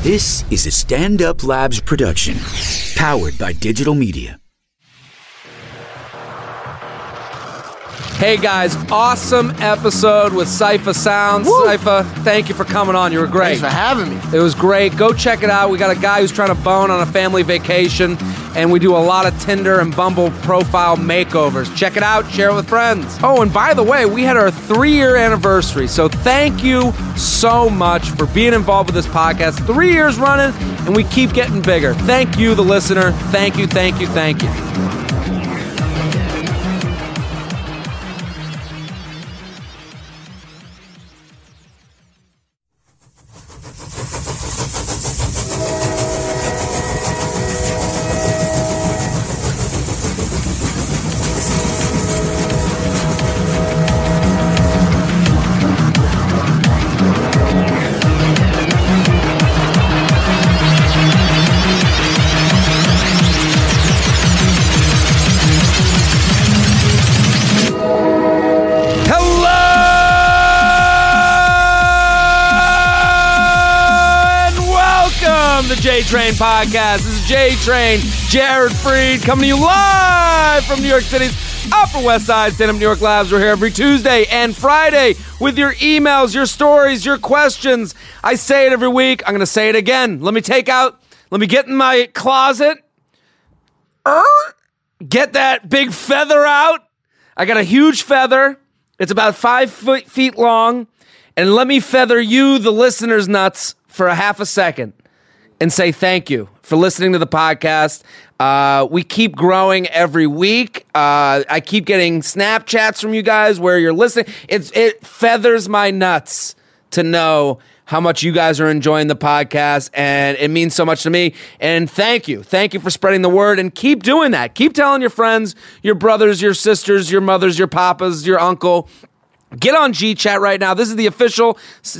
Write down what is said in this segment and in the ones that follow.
This is a Stand Up Labs production, powered by digital media. Hey guys, awesome episode with Cypher Sounds. Woo! Cypher, thank you for coming on. You were great. Thanks for having me. It was great. Go check it out. We got a guy who's trying to bone on a family vacation, and we do a lot of Tinder and Bumble profile makeovers. Check it out. Share it with friends. Oh, and by the way, we had our 3-year anniversary, so thank you so much for being involved with this podcast. 3 years running, and we keep getting bigger. Thank you, the listener. Thank you, thank you, thank you. J-Train Podcast. This is J-Train, Jared Freed, coming to you live from New York City's Upper West Side, Stand Up New York Labs. We're here every Tuesday and Friday with your emails, your stories, your questions. I say it every week. I'm going to say it again. Let me get in my closet. Get that big feather out. I got a huge feather. It's about 5 feet long. And let me feather you, the listener's nuts, for a half a second. And say thank you for listening to the podcast. We keep growing every week. I keep getting Snapchats from you guys where you're listening. It feathers my nuts to know how much you guys are enjoying the podcast, and it means so much to me. And thank you. Thank you for spreading the word, and keep doing that. Keep telling your friends, your brothers, your sisters, your mothers, your papas, your uncle. Get on G-Chat right now. This is the official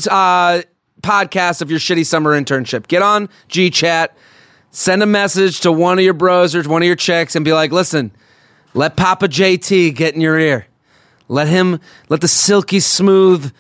podcast of your shitty summer internship. Get on G-Chat, send a message to one of your bros or one of your chicks and be like, listen, let Papa JT get in your ear. Let the silky smooth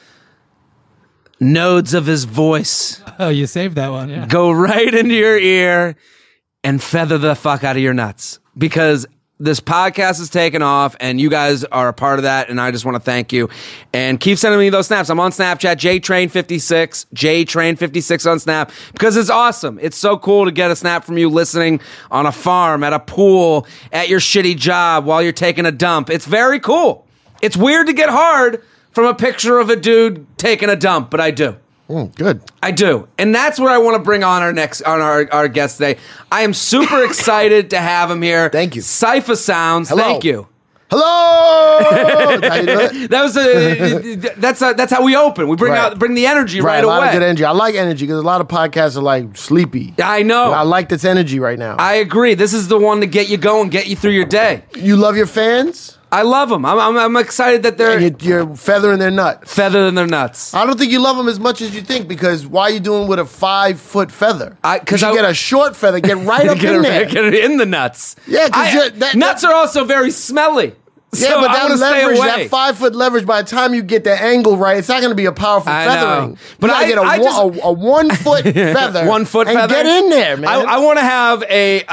nodes of his voice. Oh, you saved that one, yeah. Go right into your ear and feather the fuck out of your nuts. Because this podcast is taking off, and you guys are a part of that, and I just want to thank you. And keep sending me those snaps. I'm on Snapchat, JTrain56, JTrain56 on Snap, because it's awesome. It's so cool to get a snap from you listening on a farm, at a pool, at your shitty job, while you're taking a dump. It's very cool. It's weird to get hard from a picture of a dude taking a dump, but I do. Good. I do. And that's what I want to bring on our guest today. I am super excited to have him here. Thank you. Cypher Sounds. Hello. Thank you. Hello. That's how you do it? That's how we open. We bring the energy right away. A lot of good energy. I like energy because a lot of podcasts are like sleepy. I know. I like this energy right now. I agree. This is the one to get you going, get you through your day. You love your fans? I love them. I'm excited that they're you're feathering their nuts. Feathering their nuts. I don't think you love them as much as you think, because why are you doing with a 5-foot feather? Because you get a short feather, get right up in there. Get it in the nuts. Yeah, because nuts are also very smelly. Yeah, so but I that leverage, stay away. that 5-foot leverage, by the time you get the angle right, it's not going to be a powerful feathering. Know. But I get a 1-foot feather. 1 foot and feather. Get in there, man. I want to have a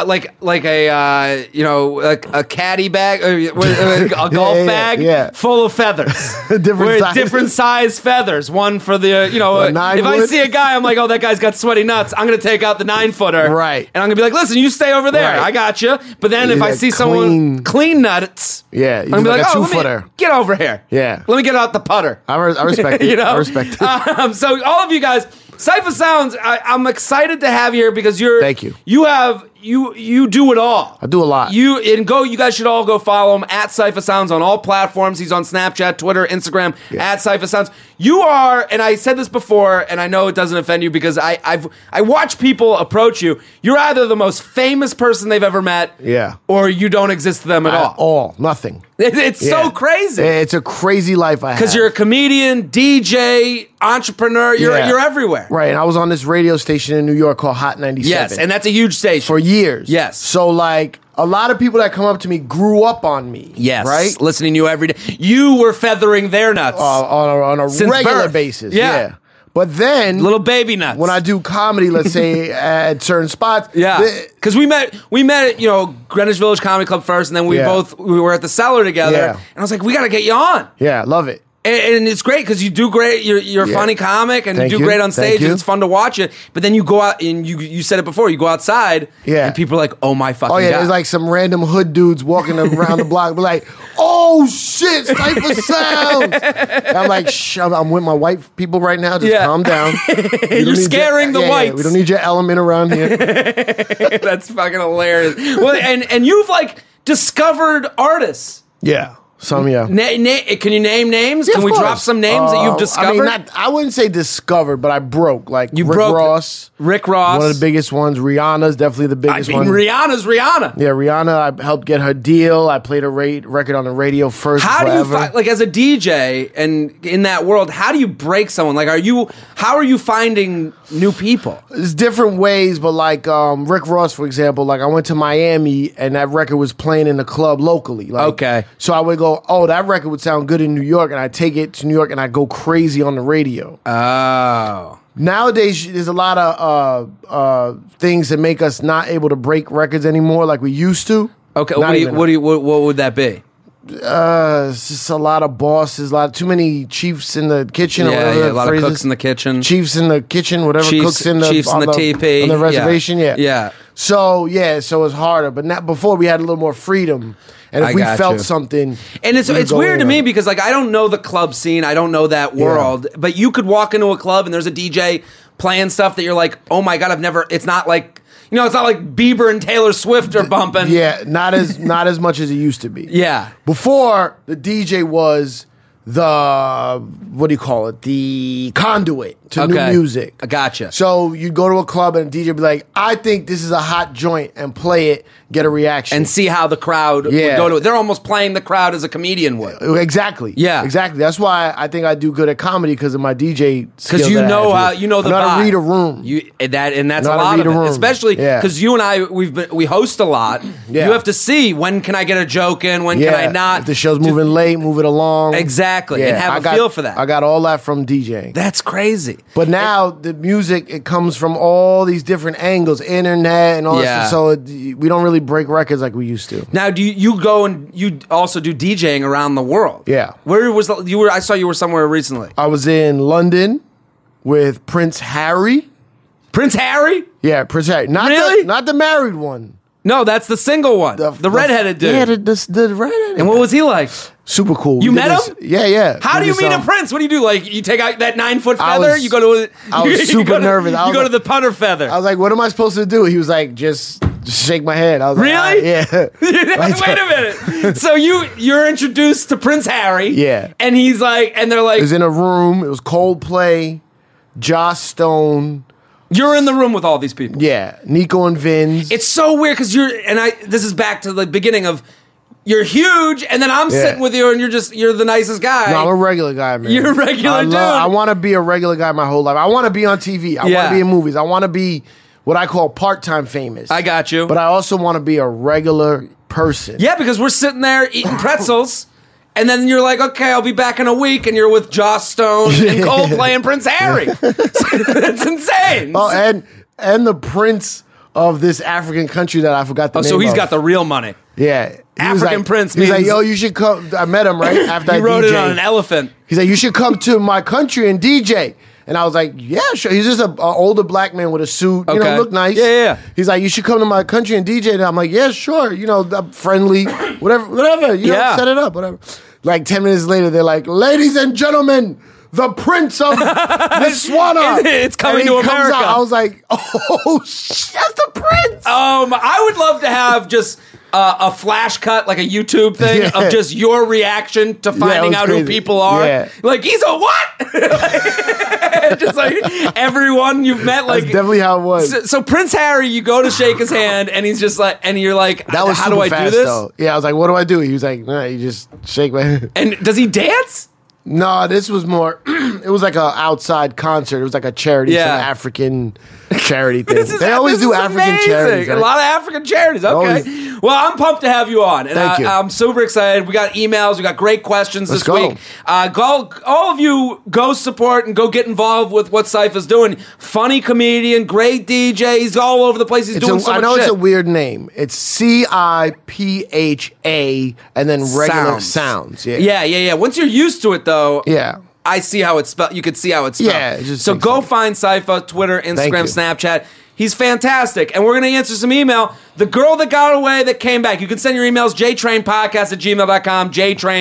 a caddy bag, or a golf bag full of feathers. different size feathers. One for the if I see a guy, I'm like, oh, that guy's got sweaty nuts. I'm going to take out the 9-footer, right? And I'm going to be like, listen, you stay over there. Right. I got you. But then if I see someone clean nuts, yeah. I'm like a 2-footer. Get over here. Yeah. Let me get out the putter. I respect it. I respect it. So all of you guys, Cypher Sounds, I'm excited to have you here because Thank you. You do it all. I do a lot. You guys should all go follow him at Cypher Sounds on all platforms. He's on Snapchat, Twitter, Instagram, at Cypher Sounds. You are, and I said this before, and I know it doesn't offend you because I watch people approach you. You're either the most famous person they've ever met, or you don't exist to them at all. Nothing. It's so crazy. It's a crazy life I have. Because you're a comedian, DJ, entrepreneur. You're everywhere. Right, and I was on this radio station in New York called Hot 97. Yes, and that's a huge station. For years. Yes. So, like, a lot of people that come up to me grew up on me. Yes. Right? Listening to you every day. You were feathering their nuts. On a regular basis. Yeah. But then Little baby nuts. when I do comedy, let's say at certain spots, Yeah, because we met at Greenwich Village Comedy Club first, and then we Yeah. were at the Cellar together, Yeah. and I was like, we got to get you on. yeah, love it. And it's great because you do great. You're a Yeah. funny comic, and Thank you do you. great on Thank stage, and you. it's fun to watch it. But then you go out and you said it before. You go outside, Yeah. and people are like, "Oh my fucking Oh yeah, god!" there's like some random hood dudes walking around the block, be like, "Oh shit, Cypher Sounds!" And I'm like, "Shh, I'm with my white people right now. Just Yeah. calm down. We don't You're need scaring the whites. we don't need your element around here." That's fucking hilarious. Well, and you've like discovered artists. Yeah, some yeah. Can you name names? Yeah, Can of we course. drop some names that you've discovered? I wouldn't say discovered, but I broke. Like You Rick broke Ross, Rick Ross. one of the biggest ones. Rihanna's definitely the I biggest mean, one. Rihanna's Rihanna. Yeah, Rihanna. I helped get her deal. I played a record on the radio first. How do you forever. find, like, as a DJ and in that world, how do you break someone? Like, how are you finding new people? There's different ways, but like Rick Ross, for example, like I went to Miami and that record was playing in the club locally. Like, Okay. So I would go, oh, that record would sound good in New York, and I take it to New York and I go crazy on the radio. Oh. Nowadays, there's a lot of things that make us not able to break records anymore like we used to. Okay. Not even- What would that be? It's just a lot of bosses, too many chiefs in the kitchen. or whatever Yeah, that a lot phrase of is. cooks in the kitchen. Chiefs in the kitchen, whatever cooks in the Chiefs in the TP. on the Yeah. reservation. Yeah, Yeah. So it's harder. But now, before we had a little more freedom, and if I we got felt you. something, And it's we would go weird in to on me it. because like I don't know the club scene, I don't know that world. But you could walk into a club and there's a DJ playing stuff that you're like, oh my god, it's not like it's not like Bieber and Taylor Swift are bumping. yeah, not as much as it used to be. Yeah. Before the DJ was the the conduit to new music. I gotcha. So you'd go to a club and a DJ would be like, I think this is a hot joint, and play it, get a reaction. And see how the crowd would Yeah. go to it. They're almost playing the crowd as a comedian would. Exactly. Yeah. Exactly. That's why I think I do good at comedy because of my DJ skills. Because you that I know have how here. you know the I know how vibe. to read a room. That's I a know how to lot read of a it. room. Especially Yeah. because you and I we host a lot. Yeah. You have to see when can I get a joke in, when yeah. can I not. If the show's moving late, move it along. Exactly. And have a feel for that. I got all that from DJing. That's crazy. But now the music, it comes from all these different angles, internet and all Yeah. that stuff. So we don't really break records like we used to. Now, do you go and you also do DJing around the world? Yeah. Where was you were? I saw you were somewhere recently. I was in London with Prince Harry. Prince Harry? Yeah, Prince Harry. Really? Not the married one. No, that's the single one. The redheaded dude. Yeah, the redheaded. And what was he like? Super cool. You We met did this- him? Yeah, yeah. How We do you did meet a this, prince? What do you do? Like you take out that 9-foot I feather? was- You go to. I was you super go to- nervous. I You was go to like- the punter feather. I was like, what am I supposed to do? He was like, just shake my head. I was Really? like, yeah. Wait a minute. So you're introduced to Prince Harry. Yeah. And he's like, and they're like, It was in a room. It was Coldplay, Joss Stone. you're in the room with all these people. Yeah, Nico and Vinz. It's so weird because this is back to the beginning of you're huge, and then I'm Yeah. sitting with you, and you're the nicest guy. No, I'm a regular guy, man. You're a regular dude. I want to be a regular guy my whole life. I want to be on TV. I want Yeah. to be in movies. I want to be what I call part-time famous. I got you. But I also want to be a regular person. Yeah, because we're sitting there eating pretzels, and then you're like, okay, I'll be back in a week, and you're with Joss Stone and Coldplay and Prince Harry. That's insane. Oh, and the prince of this African country that I forgot the name so he's of. got the real money. Yeah. He was African like, prince He's like, means- yo, you should come. I met him right after He I rode DJ. it on an elephant. He's like, you should come to my country and DJ. And I was like, yeah, sure. He's just a older black man with a suit. You Okay. know, look nice. Yeah. He's like, you should come to my country and DJ. And I'm like, yeah, sure. You know, I'm friendly. Whatever. You Yeah. know, set it up. Whatever. Like 10 minutes later, they're like, ladies and gentlemen, the Prince of Botswana. It's coming And he to comes America. out. I was like, oh, shit, that's the Prince. I would love to have just a flash cut, like a YouTube thing Yeah. of just your reaction to it finding was out who crazy. people are. Yeah. Like, he's a what? Just like everyone you've met. Like, That's definitely how it was. so Prince Harry, you go to shake his hand, and he's just like, and you're like, That was how super do I fast, do this? though. Yeah, I was like, what do I do? He was like, nah, you just shake my hand. And does he dance? No, this was more. It was like a outside concert. It was like a charity, some African charity thing. They always do African charities. Right? A lot of African charities. Okay. Well, I'm pumped to have you on. And Thank you. I'm super excited. We got emails. We got great questions Let's this week. All of you go support and go get involved with what Cypher's doing. Funny comedian, great DJ. He's all over the place. He's doing so much I know shit. it's a weird name. It's CIPHA and then regular sounds. Yeah. Once you're used to it, though. Yeah. I see how it's spelled. You can see how it's spelled. Yeah, it just so makes go sense. find Cypher, Twitter, Instagram, you. Snapchat. He's fantastic. And we're going to answer some email. The girl that got away that came back. You can send your emails, jtrainpodcast@gmail.com,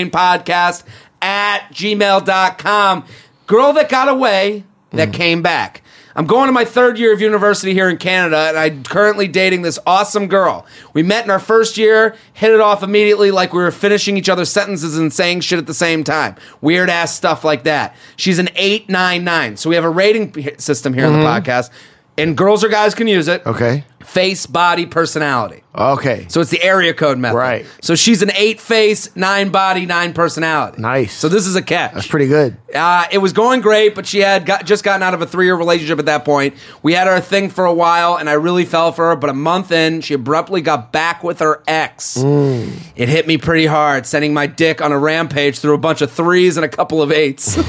jtrainpodcast@gmail.com. Girl that got away that came back. I'm going to my third year of university here in Canada, and I'm currently dating this awesome girl. We met in our first year, hit it off immediately like we were finishing each other's sentences and saying shit at the same time. Weird ass stuff like that. She's an 899. So we have a rating system here on the podcast, and girls or guys can use it. Okay. Face, body, personality. Okay. So it's the area code method. Right. So she's an 8 face, 9 body, 9 personality. Nice. So this is a catch. That's pretty good. It was going great, but she had just gotten out of a 3-year relationship at that point. We had our thing for a while, and I really fell for her. But a month in, she abruptly got back with her ex. It hit me pretty hard, sending my dick on a rampage through a bunch of 3s and a couple of 8s.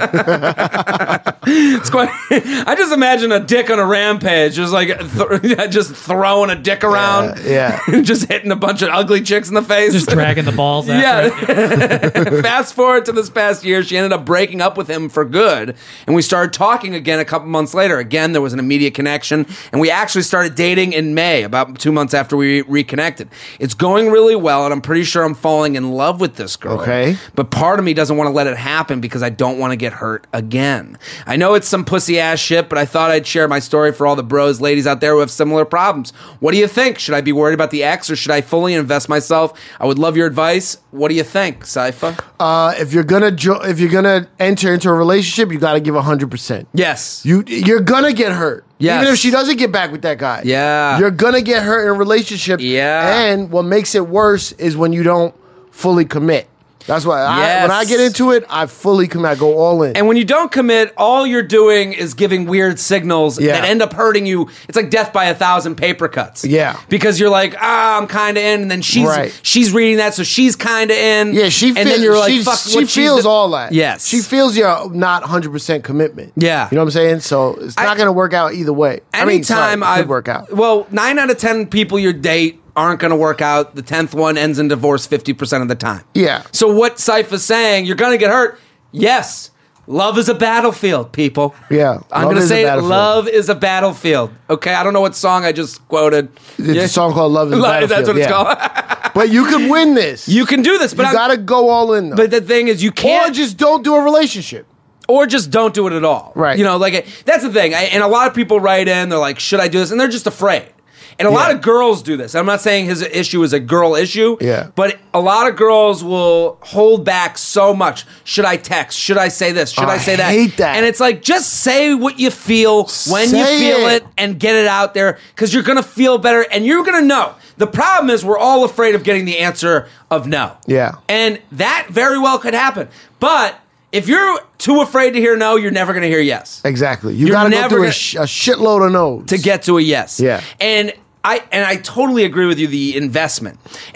It's quite. I just imagine a dick on a rampage, just like just throwing a dick around, just hitting a bunch of ugly chicks in the face, just dragging the balls after it. Fast forward to this past year, she ended up breaking up with him for good, and we started talking again a couple months later. Again, there was an immediate connection, and we actually started dating in May, about 2 months after we reconnected. It's going really well, and I'm pretty sure I'm falling in love with this girl. Okay. But part of me doesn't want to let it happen because I don't want to get hurt again. I know it's some pussy ass shit, but I thought I'd share my story for all the bros, ladies out there who have similar problems. What do you think? Should I be worried about the ex, or should I fully invest myself? I would love your advice. What do you think, Cypher? If you're gonna enter into a relationship, you got to give 100%. Yes. You're gonna get hurt. Yes. Even if she doesn't get back with that guy. Yeah. You're gonna get hurt in a relationship. Yeah. And what makes it worse is when you don't fully commit. That's why when I get into it, I fully commit. I go all in. And when you don't commit, all you're doing is giving weird signals that end up hurting you. It's like death by 1,000 paper cuts. Yeah. Because you're like, I'm kind of in, and then she's reading that, so she's kind of in. Yeah, she feels, and then you're like, fuck, she feels all that. Yes. She feels you're not 100% commitment. Yeah. You know what I'm saying? So it's not going to work out either way. Anytime it could work out. Well, 9 out of 10 people you date aren't going to work out. The 10th one ends in divorce 50% of the time. Yeah. So what Cypher's saying, you're going to get hurt. Yes. Love is a battlefield, people. Yeah. I'm going to say love is a battlefield. Okay? I don't know what song I just quoted. It's a song called Love is a Battlefield. That's what it's called. But you could win this. You can do this. But you got to go all in, though. But the thing is, you can't. Or just don't do a relationship. Or just don't do it at all. Right. You know, like, that's the thing. And a lot of people write in, they're like, should I do this? And they're just afraid. And a lot of girls do this. I'm not saying his issue is a girl issue, but a lot of girls will hold back so much. Should I text? Should I say this? Should I say that? I hate that. And it's like, just say what you feel when you feel it and get it out there, because you're going to feel better and you're going to know. The problem is we're all afraid of getting the answer of no. Yeah. And that very well could happen. But if you're too afraid to hear no, you're never going to hear yes. Exactly. You got to go through a shitload of no's to get to a yes. Yeah. And I totally agree with you, the investment.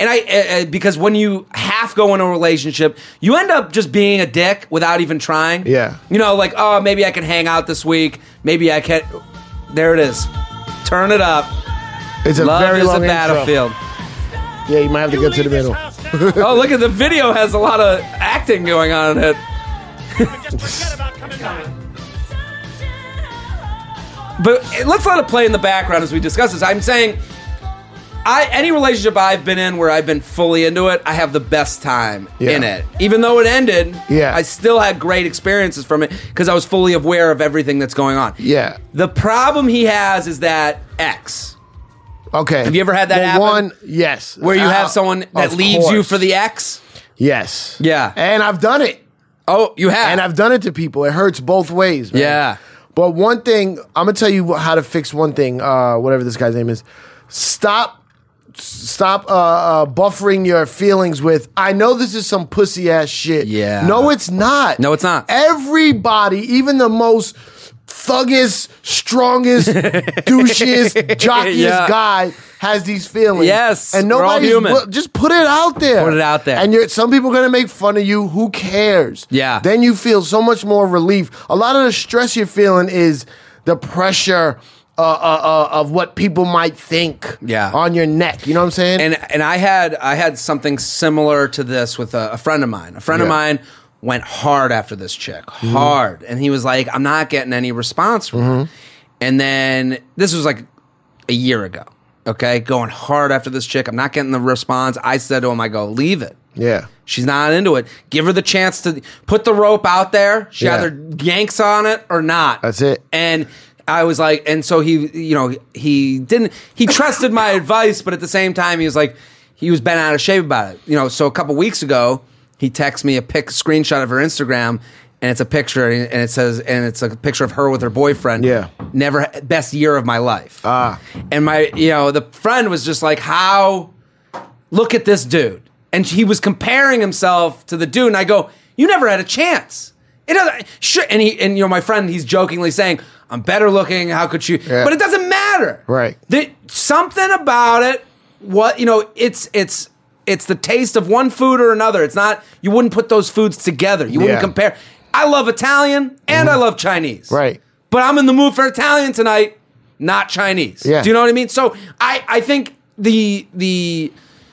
And because when you half go into a relationship, you end up just being a dick without even trying. Yeah. You know, like, oh, maybe I can hang out this week. Maybe I can. There it is. Turn it up. It's a Love very is long a battlefield. Yeah, you might have to get to the middle. Oh, look at the video has a lot of acting going on in it. But let's let it play in the background as we discuss this. I'm saying, any relationship I've been in where I've been fully into it, I have the best time in it. Even though it ended, I still had great experiences from it because I was fully aware of everything that's going on. Yeah. The problem he has is that ex. Okay. Have you ever had that happen? One, yes. Where you have someone that leaves you for the ex? Yes. Yeah. And I've done it. Oh, you have? And I've done it to people. It hurts both ways, man. Yeah. But one thing, I'm going to tell you how to fix one thing, whatever this guy's name is. Stop stop buffering your feelings with, I know this is some pussy ass shit. Yeah. No, it's not. No, it's not. Everybody, even the most thuggish, strongest, douchiest, jockiest guy has these feelings. Yes, and we're all nobody's human. just put it out there. Put it out there. And some people are gonna make fun of you. Who cares? Yeah. Then you feel so much more relief. A lot of the stress you're feeling is the pressure of what people might think on your neck. You know what I'm saying? And I had something similar to this with a friend of mine. A friend of mine went hard after this chick, hard. And he was like, I'm not getting any response from her. And then this was like a year ago, okay? Going hard after this chick. I'm not getting the response. I said to him, I go, leave it. Yeah. She's not into it. Give her the chance to put the rope out there. She either yanks on it or not. That's it. And I was like, and so he trusted my advice, but at the same time, he was like, he was bent out of shape about it. So a couple weeks ago, he texted me a screenshot of her Instagram, and it's a picture, and it says, and it's a picture of her with her boyfriend. Yeah. Best year of my life. Ah. And the friend was just like, look at this dude. And he was comparing himself to the dude, and I go, you never had a chance. It doesn't. Sure. And my friend, he's jokingly saying, I'm better looking. How could you? Yeah. But it doesn't matter. Right. Something about it. It's the taste of one food or another. It's not. You wouldn't put those foods together. You wouldn't compare. I love Italian and I love Chinese. Right. But I'm in the mood for Italian tonight, not Chinese. Yeah. Do you know what I mean? So I think the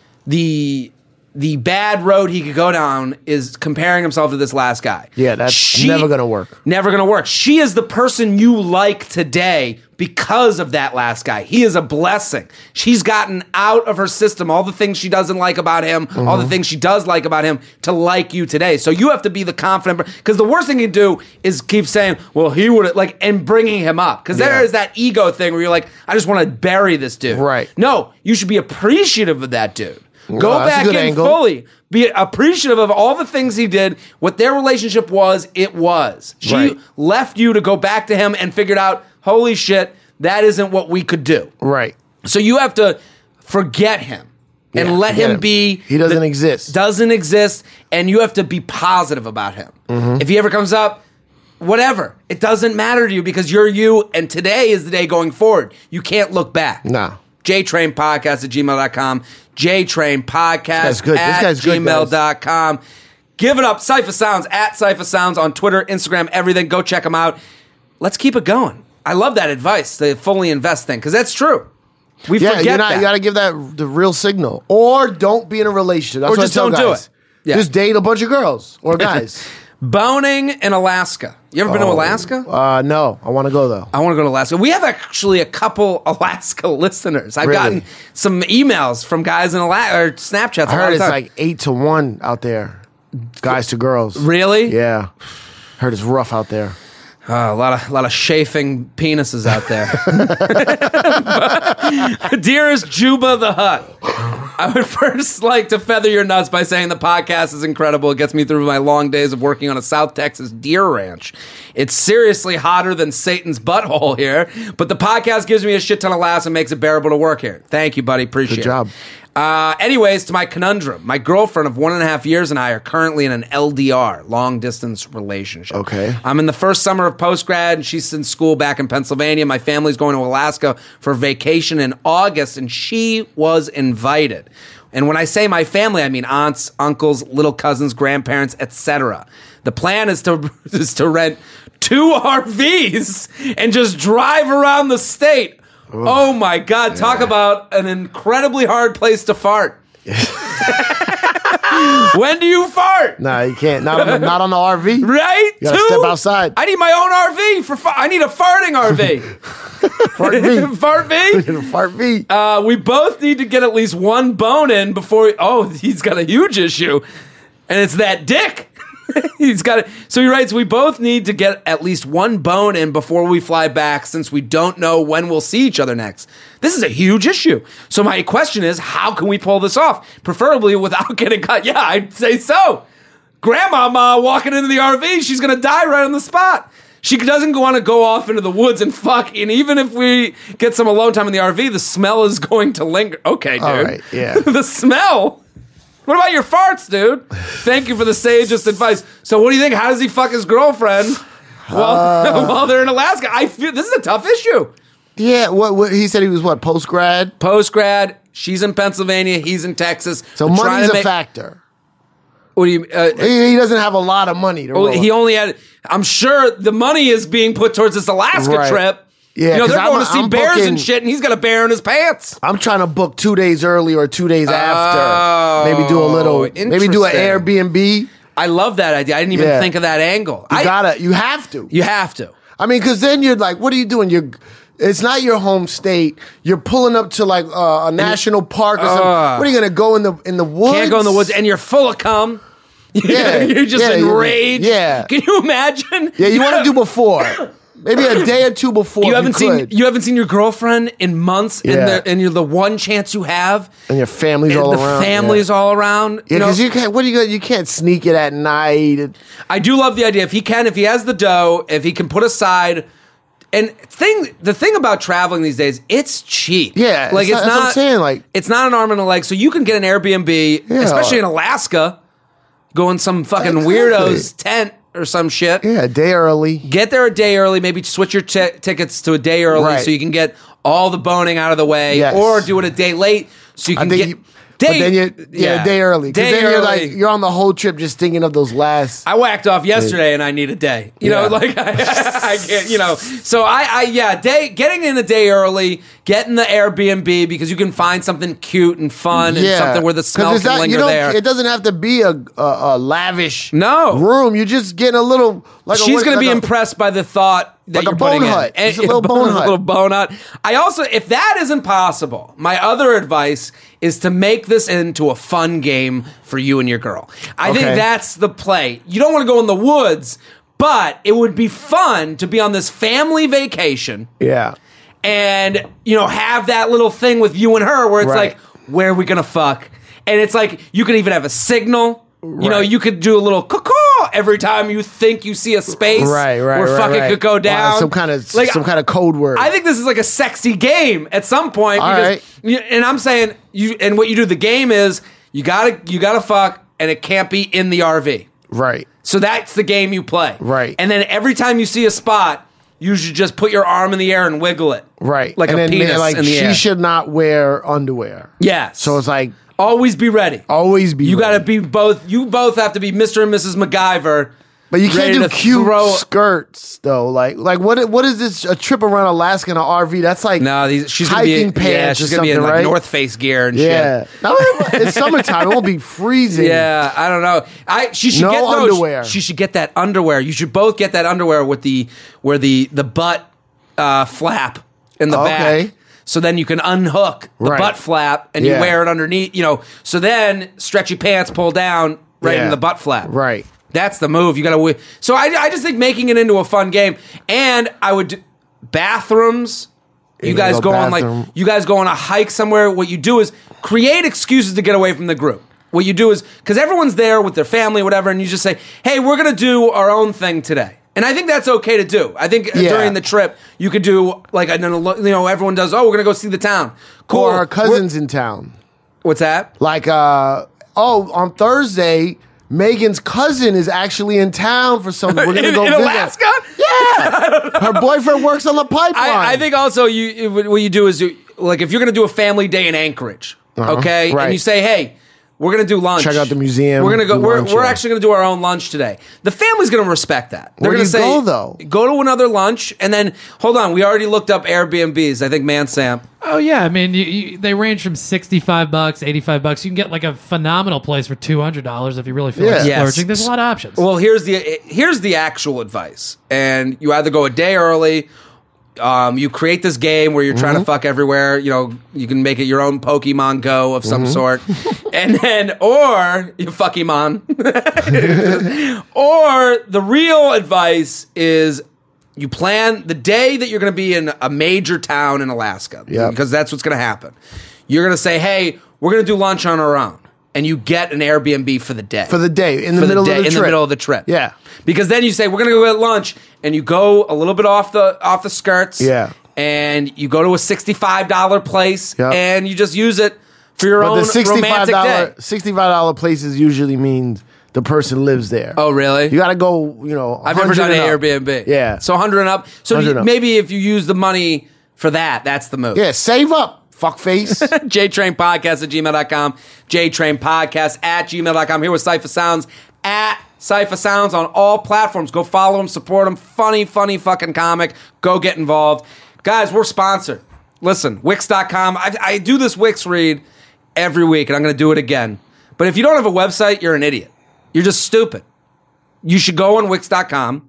bad road he could go down is comparing himself to this last guy. Yeah, that's never going to work. Never going to work. She is the person you like today because of that last guy. He is a blessing. She's gotten out of her system all the things she doesn't like about him, all the things she does like about him to like you today. So you have to be the confident, because the worst thing you can do is keep saying, well, he would and bringing him up. Because there is that ego thing where you're like, I just want to bury this dude. Right. No, you should be appreciative of that dude. Go that's a back good in angle. fully. Be appreciative of all the things he did. What their relationship was, it was. She left you to go back to him and figured out, holy shit, that isn't what we could do. Right. So you have to forget him and let him be. He doesn't exist. Doesn't exist, and you have to be positive about him. If he ever comes up, whatever. It doesn't matter to you because you're you, and today is the day going forward. You can't look back. No. JTrainPodcast@gmail.com. JTrainPodcast This guy's good, gmail.com. Give it up. Cypher Sounds @Cypher Sounds on Twitter, Instagram, everything. Go check them out. Let's keep it going. I love that advice, the fully invest thing, because that's true. We forget that. You got to give that the real signal. Or don't be in a relationship. That's Or what just I tell don't do guys. it. Yeah. Just date a bunch of girls or guys. Boning in Alaska. You ever been to Alaska? No. I want to go, though. I want to go to Alaska. We have actually a couple Alaska listeners. I've gotten some emails from guys in Alaska, or Snapchats. I heard it's like 8-1 out there. Guys to girls. Really? Yeah. Heard it's rough out there. A lot of chafing penises out there. Dearest Juba the Hutt, I would first like to feather your nuts by saying the podcast is incredible. It gets me through my long days of working on a South Texas deer ranch. It's seriously hotter than Satan's butthole here, but the podcast gives me a shit ton of laughs and makes it bearable to work here. Thank you, buddy. Appreciate it. Good job. Anyways, to my conundrum. My girlfriend of 1.5 years and I are currently in an LDR, long distance relationship. Okay. I'm in the first summer of post-grad, and she's in school back in Pennsylvania. My family's going to Alaska for vacation in August, and she was invited. And when I say my family, I mean aunts, uncles, little cousins, grandparents, etc. The plan is to rent 2 RVs and just drive around the state. Ooh. Oh my God, talk about an incredibly hard place to fart. When do you fart? Nah, you can't. Not on the RV. Right? You gotta step outside. I need my own RV I need a farting RV. Fart V. Fart V? Fart V. We both need to get at least one bone in before he's got a huge issue. And it's that dick. He's got it. So he writes, we both need to get at least one bone in before we fly back, since we don't know when we'll see each other next. This is a huge issue. So my question is, how can we pull this off? Preferably without getting caught. Yeah, I'd say so. Grandmama walking into the RV, she's going to die right on the spot. She doesn't want to go off into the woods and fuck. And even if we get some alone time in the RV, the smell is going to linger. Okay, dude. All right, yeah. The smell. What about your farts, dude? Thank you for the sagest advice. So what do you think? How does he fuck his girlfriend while they're in Alaska? I feel this is a tough issue. Yeah, what he said he was what, post-grad? Post-grad. She's in Pennsylvania. He's in Texas. So money's a factor. What do you? He doesn't have a lot of money to roll. He only had. I'm sure the money is being put towards this Alaska trip. Yeah, you know, they're going to see bears and shit, and he's got a bear in his pants. I'm trying to book 2 days early or 2 days after. Maybe do a little. Maybe do an Airbnb. I love that idea. I didn't even think of that angle. You have to. You have to. I mean, because then you're like, what are you doing? It's not your home state. You're pulling up to like a national park or something. What are you gonna go in the woods? Can't go in the woods, and you're full of cum. Yeah, you're just enraged. Yeah, can you imagine? Yeah, you want to do before, maybe a day or two before. You haven't seen your girlfriend in months, and you're the one chance you have, and your family's all around. The family's all around. Yeah, because you can't. What do you can't sneak it at night. I do love the idea. If he has the dough, if he can put aside. And the thing about traveling these days, it's cheap. Yeah, like it's not. That's what I'm saying, like it's not an arm and a leg. So you can get an Airbnb, especially in Alaska, go in some fucking weirdo's tent or some shit. Yeah, a day early. Get there a day early. Maybe switch your tickets to a day early so you can get all the boning out of the way, or do it a day late so you can get. But then a day early. Because then you're on the whole trip just thinking of those last. I whacked off yesterday and I need a day. You know, like I can't. You know, so getting in a day early, getting the Airbnb because you can find something cute and fun and something where the smell can linger there. It doesn't have to be a lavish room. You're just getting a little. She's going to be impressed by the thought that you're putting hut. in. It's a little bone hut. A little bone hut. I also, if that isn't possible, my other advice is to make this into a fun game for you and your girl. I think that's the play. You don't want to go in the woods, but it would be fun to be on this family vacation. Yeah. And, have that little thing with you and her where it's like, where are we going to fuck? And it's like, you can even have a signal. You could do a little caw every time you think you see a space where fucking could go down. Some kind of code word. I think this is like a sexy game at some point. And I'm saying and what you do, the game is you gotta fuck and it can't be in the RV. Right. So that's the game you play. Right. And then every time you see a spot, you should just put your arm in the air and wiggle it. Right. Like a penis in the air. She should not wear underwear. Yes. So it's like always be ready. Always be ready. You got to be both. You both have to be Mr. and Mrs. MacGyver. But you can't do cute skirts though. Like what is this? A trip around Alaska in an RV? That's like she's hiking gonna be, pants. She's gonna be in like North Face gear and shit. No, it's summertime. It won't be freezing. Yeah, I don't know. She should get underwear. She should get that underwear. You should both get that underwear with the butt flap in the back. So then you can unhook the butt flap and you wear it underneath, so then stretchy pants pull down in the butt flap. Right. That's the move. You got to. So I just think making it into a fun game, and I would bathrooms. You guys go on a hike somewhere. What you do is create excuses to get away from the group. What you do is because everyone's there with their family, whatever, and you just say, "Hey, we're gonna do our own thing today." And I think that's okay to do. I think during the trip, you could do everyone does, we're going to go see the town. Cool. Or our cousin's in town. What's that? Like, on Thursday, Megan's cousin is actually in town for something. We're going to go visit. Alaska? Yeah. Her boyfriend works on the pipeline. I think also what you do is, if you're going to do a family day in Anchorage, okay? Right. And you say, hey, we're going to do lunch. Check out the museum. We're going to go. We're actually going to do our own lunch today. The family's going to respect that. They're going to say, go though? Go to another lunch, and then hold on. We already looked up Airbnbs. I think Sam. Oh yeah, I mean they range from $65, $85. You can get like a phenomenal place for $200 if you really feel like splurging. There's a lot of options. Well, here's the actual advice, and you either go a day early. You create this game where you're trying to fuck everywhere. You can make it your own Pokemon Go of some sort, and then or you fuckymon. Or the real advice is you plan the day that you're going to be in a major town in Alaska, because that's what's going to happen. You're going to say, "Hey, we're going to do lunch on our own." and you get an Airbnb for the day. For the day, in the middle of the trip. Yeah. Because then you say, we're going to go get lunch, and you go a little bit off the skirts. Yeah. And you go to a $65 place, and you just use it for your own romantic day. $65 places usually means the person lives there. Oh, really? You got to go, I've never done an Airbnb. Yeah. So 100 and up. So maybe if you use the money for that, that's the move. Yeah, save up. Fuckface. JTrainPodcast@gmail.com. JTrainPodcast@gmail.com. Here with Cypher Sounds at Cypher Sounds on all platforms. Go follow him, support him. Funny fucking comic. Go get involved. Guys, we're sponsored. Listen, Wix.com. I do this Wix read every week, and I'm going to do it again. But if you don't have a website, you're an idiot. You're just stupid. You should go on Wix.com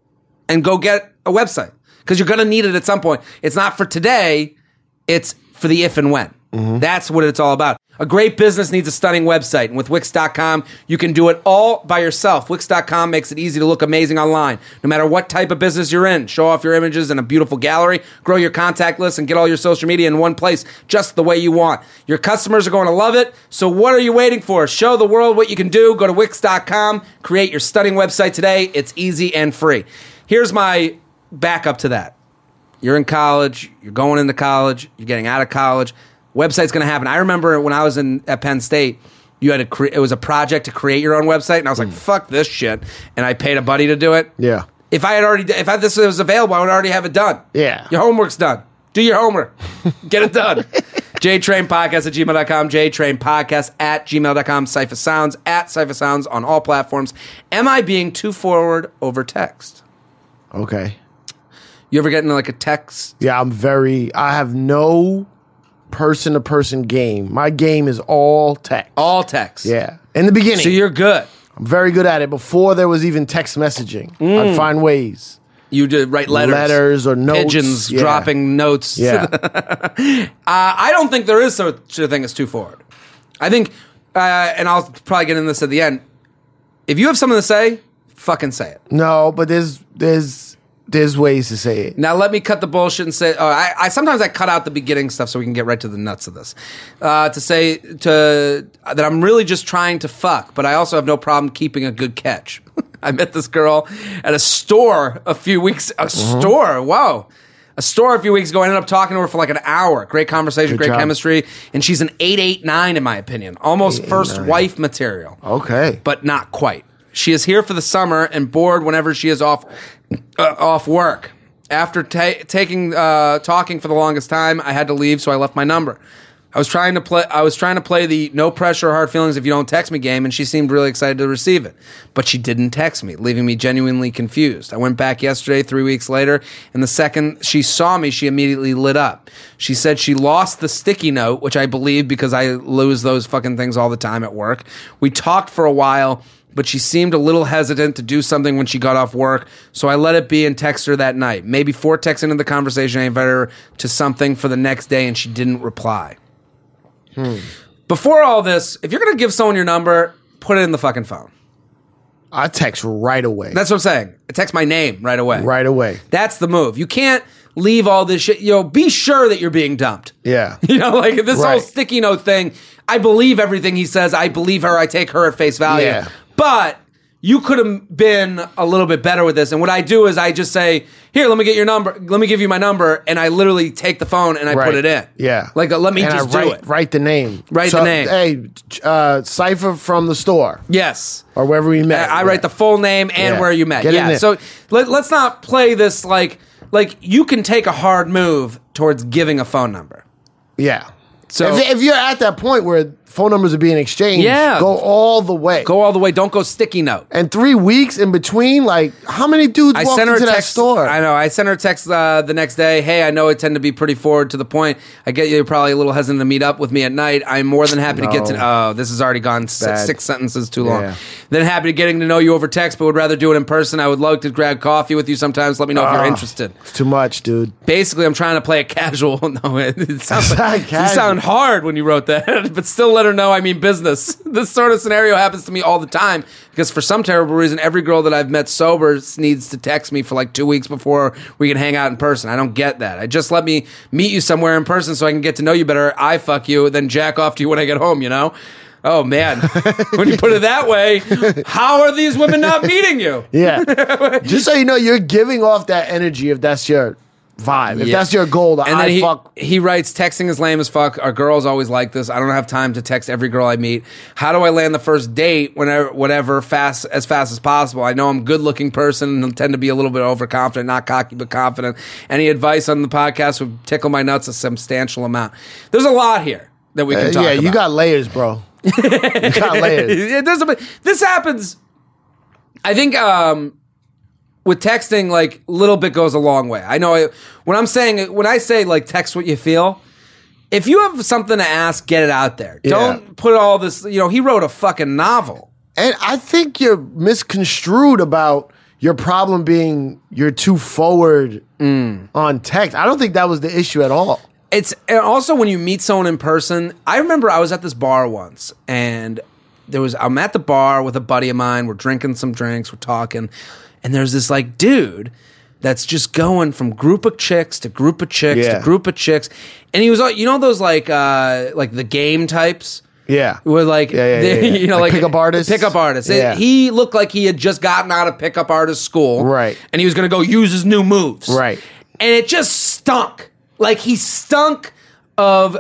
and go get a website because you're going to need it at some point. It's not for today. It's for the if and when. Mm-hmm. That's what it's all about. A great business needs a stunning website, and with Wix.com, you can do it all by yourself. Wix.com makes it easy to look amazing online. No matter what type of business you're in, show off your images in a beautiful gallery, grow your contact list, and get all your social media in one place, just the way you want. Your customers are going to love it, so what are you waiting for? Show the world what you can do. Go to Wix.com, create your stunning website today. It's easy and free. Here's my backup to that. You're in college, you're going into college, you're getting out of college. Website's going to happen. I remember when I was at Penn State, you had to it was a project to create your own website, and I was like, "Fuck this shit," and I paid a buddy to do it. Yeah. If this was available, I would already have it done. Yeah. Your homework's done. Do your homework. Get it done. JTrainPodcast@gmail.com. JTrainPodcast@gmail.com. Cypher Sounds @Cypher Sounds on all platforms. Am I being too forward over text? Okay. You ever get into like a text? Yeah, I have no person-to-person game. My game is all text. All text. Yeah. In the beginning. So you're good. I'm very good at it. Before there was even text messaging, I'd find ways. You did write letters. Letters or notes. Pigeons dropping notes. Yeah. I don't think there is such a thing as too forward. I think, and I'll probably get into this at the end, if you have something to say, fucking say it. No, but there's ways to say it. Now let me cut the bullshit and say. I sometimes I cut out the beginning stuff so we can get right to the nuts of this. To say that I'm really just trying to fuck, but I also have no problem keeping a good catch. I met this girl at a store a few weeks. A store ago. I ended up talking to her for like an hour. Great conversation, great chemistry, and she's an 889 in my opinion. Almost first wife material. Okay, but not quite. She is here for the summer and bored whenever she is off work. After talking for the longest time, I had to leave, so I left my number. I was trying to play the no pressure or hard feelings if you don't text me game, and she seemed really excited to receive it. But she didn't text me, leaving me genuinely confused. I went back yesterday, 3 weeks later, and the second she saw me, she immediately lit up. She said she lost the sticky note, which I believe because I lose those fucking things all the time at work. We talked for a while, but she seemed a little hesitant to do something when she got off work, so I let it be and texted her that night. Maybe 4 texts into the conversation, I invited her to something for the next day, and she didn't reply. Before all this, if you're going to give someone your number, put it in the fucking phone. I text right away. That's what I'm saying. I text my name right away. Right away. That's the move. You can't leave all this shit. Be sure that you're being dumped. Yeah. Like this whole sticky note thing. I believe everything he says. I believe her. I take her at face value. Yeah. But you could have been a little bit better with this. And what I do is I just say, here, let me get your number. Let me give you my number. And I literally take the phone and I put it in. Yeah. Like, let me and just do it. Write the name. Write the name. Hey, Cypher from the store. Yes. Or wherever we met. I write the full name and where you met. Get in there. So let's not play this like you can take a hard move towards giving a phone number. Yeah. So if you're at that point where phone numbers are being exchanged, go all the way. Go all the way. Don't go sticky note. And 3 weeks in between, like, how many dudes walked into that store? I know. I sent her a text the next day. Hey, I know I tend to be pretty forward to the point. I get you're probably a little hesitant to meet up with me at night. I'm more than happy to get to... Oh, this has already gone 6 sentences too long. Yeah. Then happy to getting to know you over text, but would rather do it in person. I would love to grab coffee with you sometimes. Let me know if you're interested. It's too much, dude. Basically, I'm trying to play it casual. No, it sounds like you sound hard when you wrote that, but still let her know I mean business. This sort of scenario happens to me all the time because for some terrible reason, every girl that I've met sober needs to text me for like 2 weeks before we can hang out in person. I don't get that. I just let me meet you somewhere in person so I can get to know you better. I fuck you, then jack off to you when I get home, you know? Oh, man. When you put it that way, how are these women not meeting you? Yeah. Just so you know, you're giving off that energy if that's your vibe. If that's your goal, he writes, texting is lame as fuck. Our girls always like this. I don't have time to text every girl I meet. How do I land the first date as fast as possible? I know I'm a good-looking person and tend to be a little bit overconfident, not cocky, but confident. Any advice on the podcast would tickle my nuts a substantial amount. There's a lot here that we can talk about. Yeah, you got layers, bro. You got layers. This happens, I think, with texting, like, little bit goes a long way. I know when I say, like, text what you feel, if you have something to ask, get it out there. Yeah. Don't put all this, he wrote a fucking novel. And I think you're misconstrued about your problem being you're too forward on text. I don't think that was the issue at all. And also when you meet someone in person, I remember I was at this bar once, and I'm at the bar with a buddy of mine, we're drinking some drinks, we're talking, and there's this like dude that's just going from group of chicks to group of chicks to group of chicks. And he was, those like the game types? Yeah. Where like, like pickup artists? Pickup artists. Yeah. He looked like he had just gotten out of pickup artist school. Right. And he was going to go use his new moves. Right. And it just stunk. Like he stunk and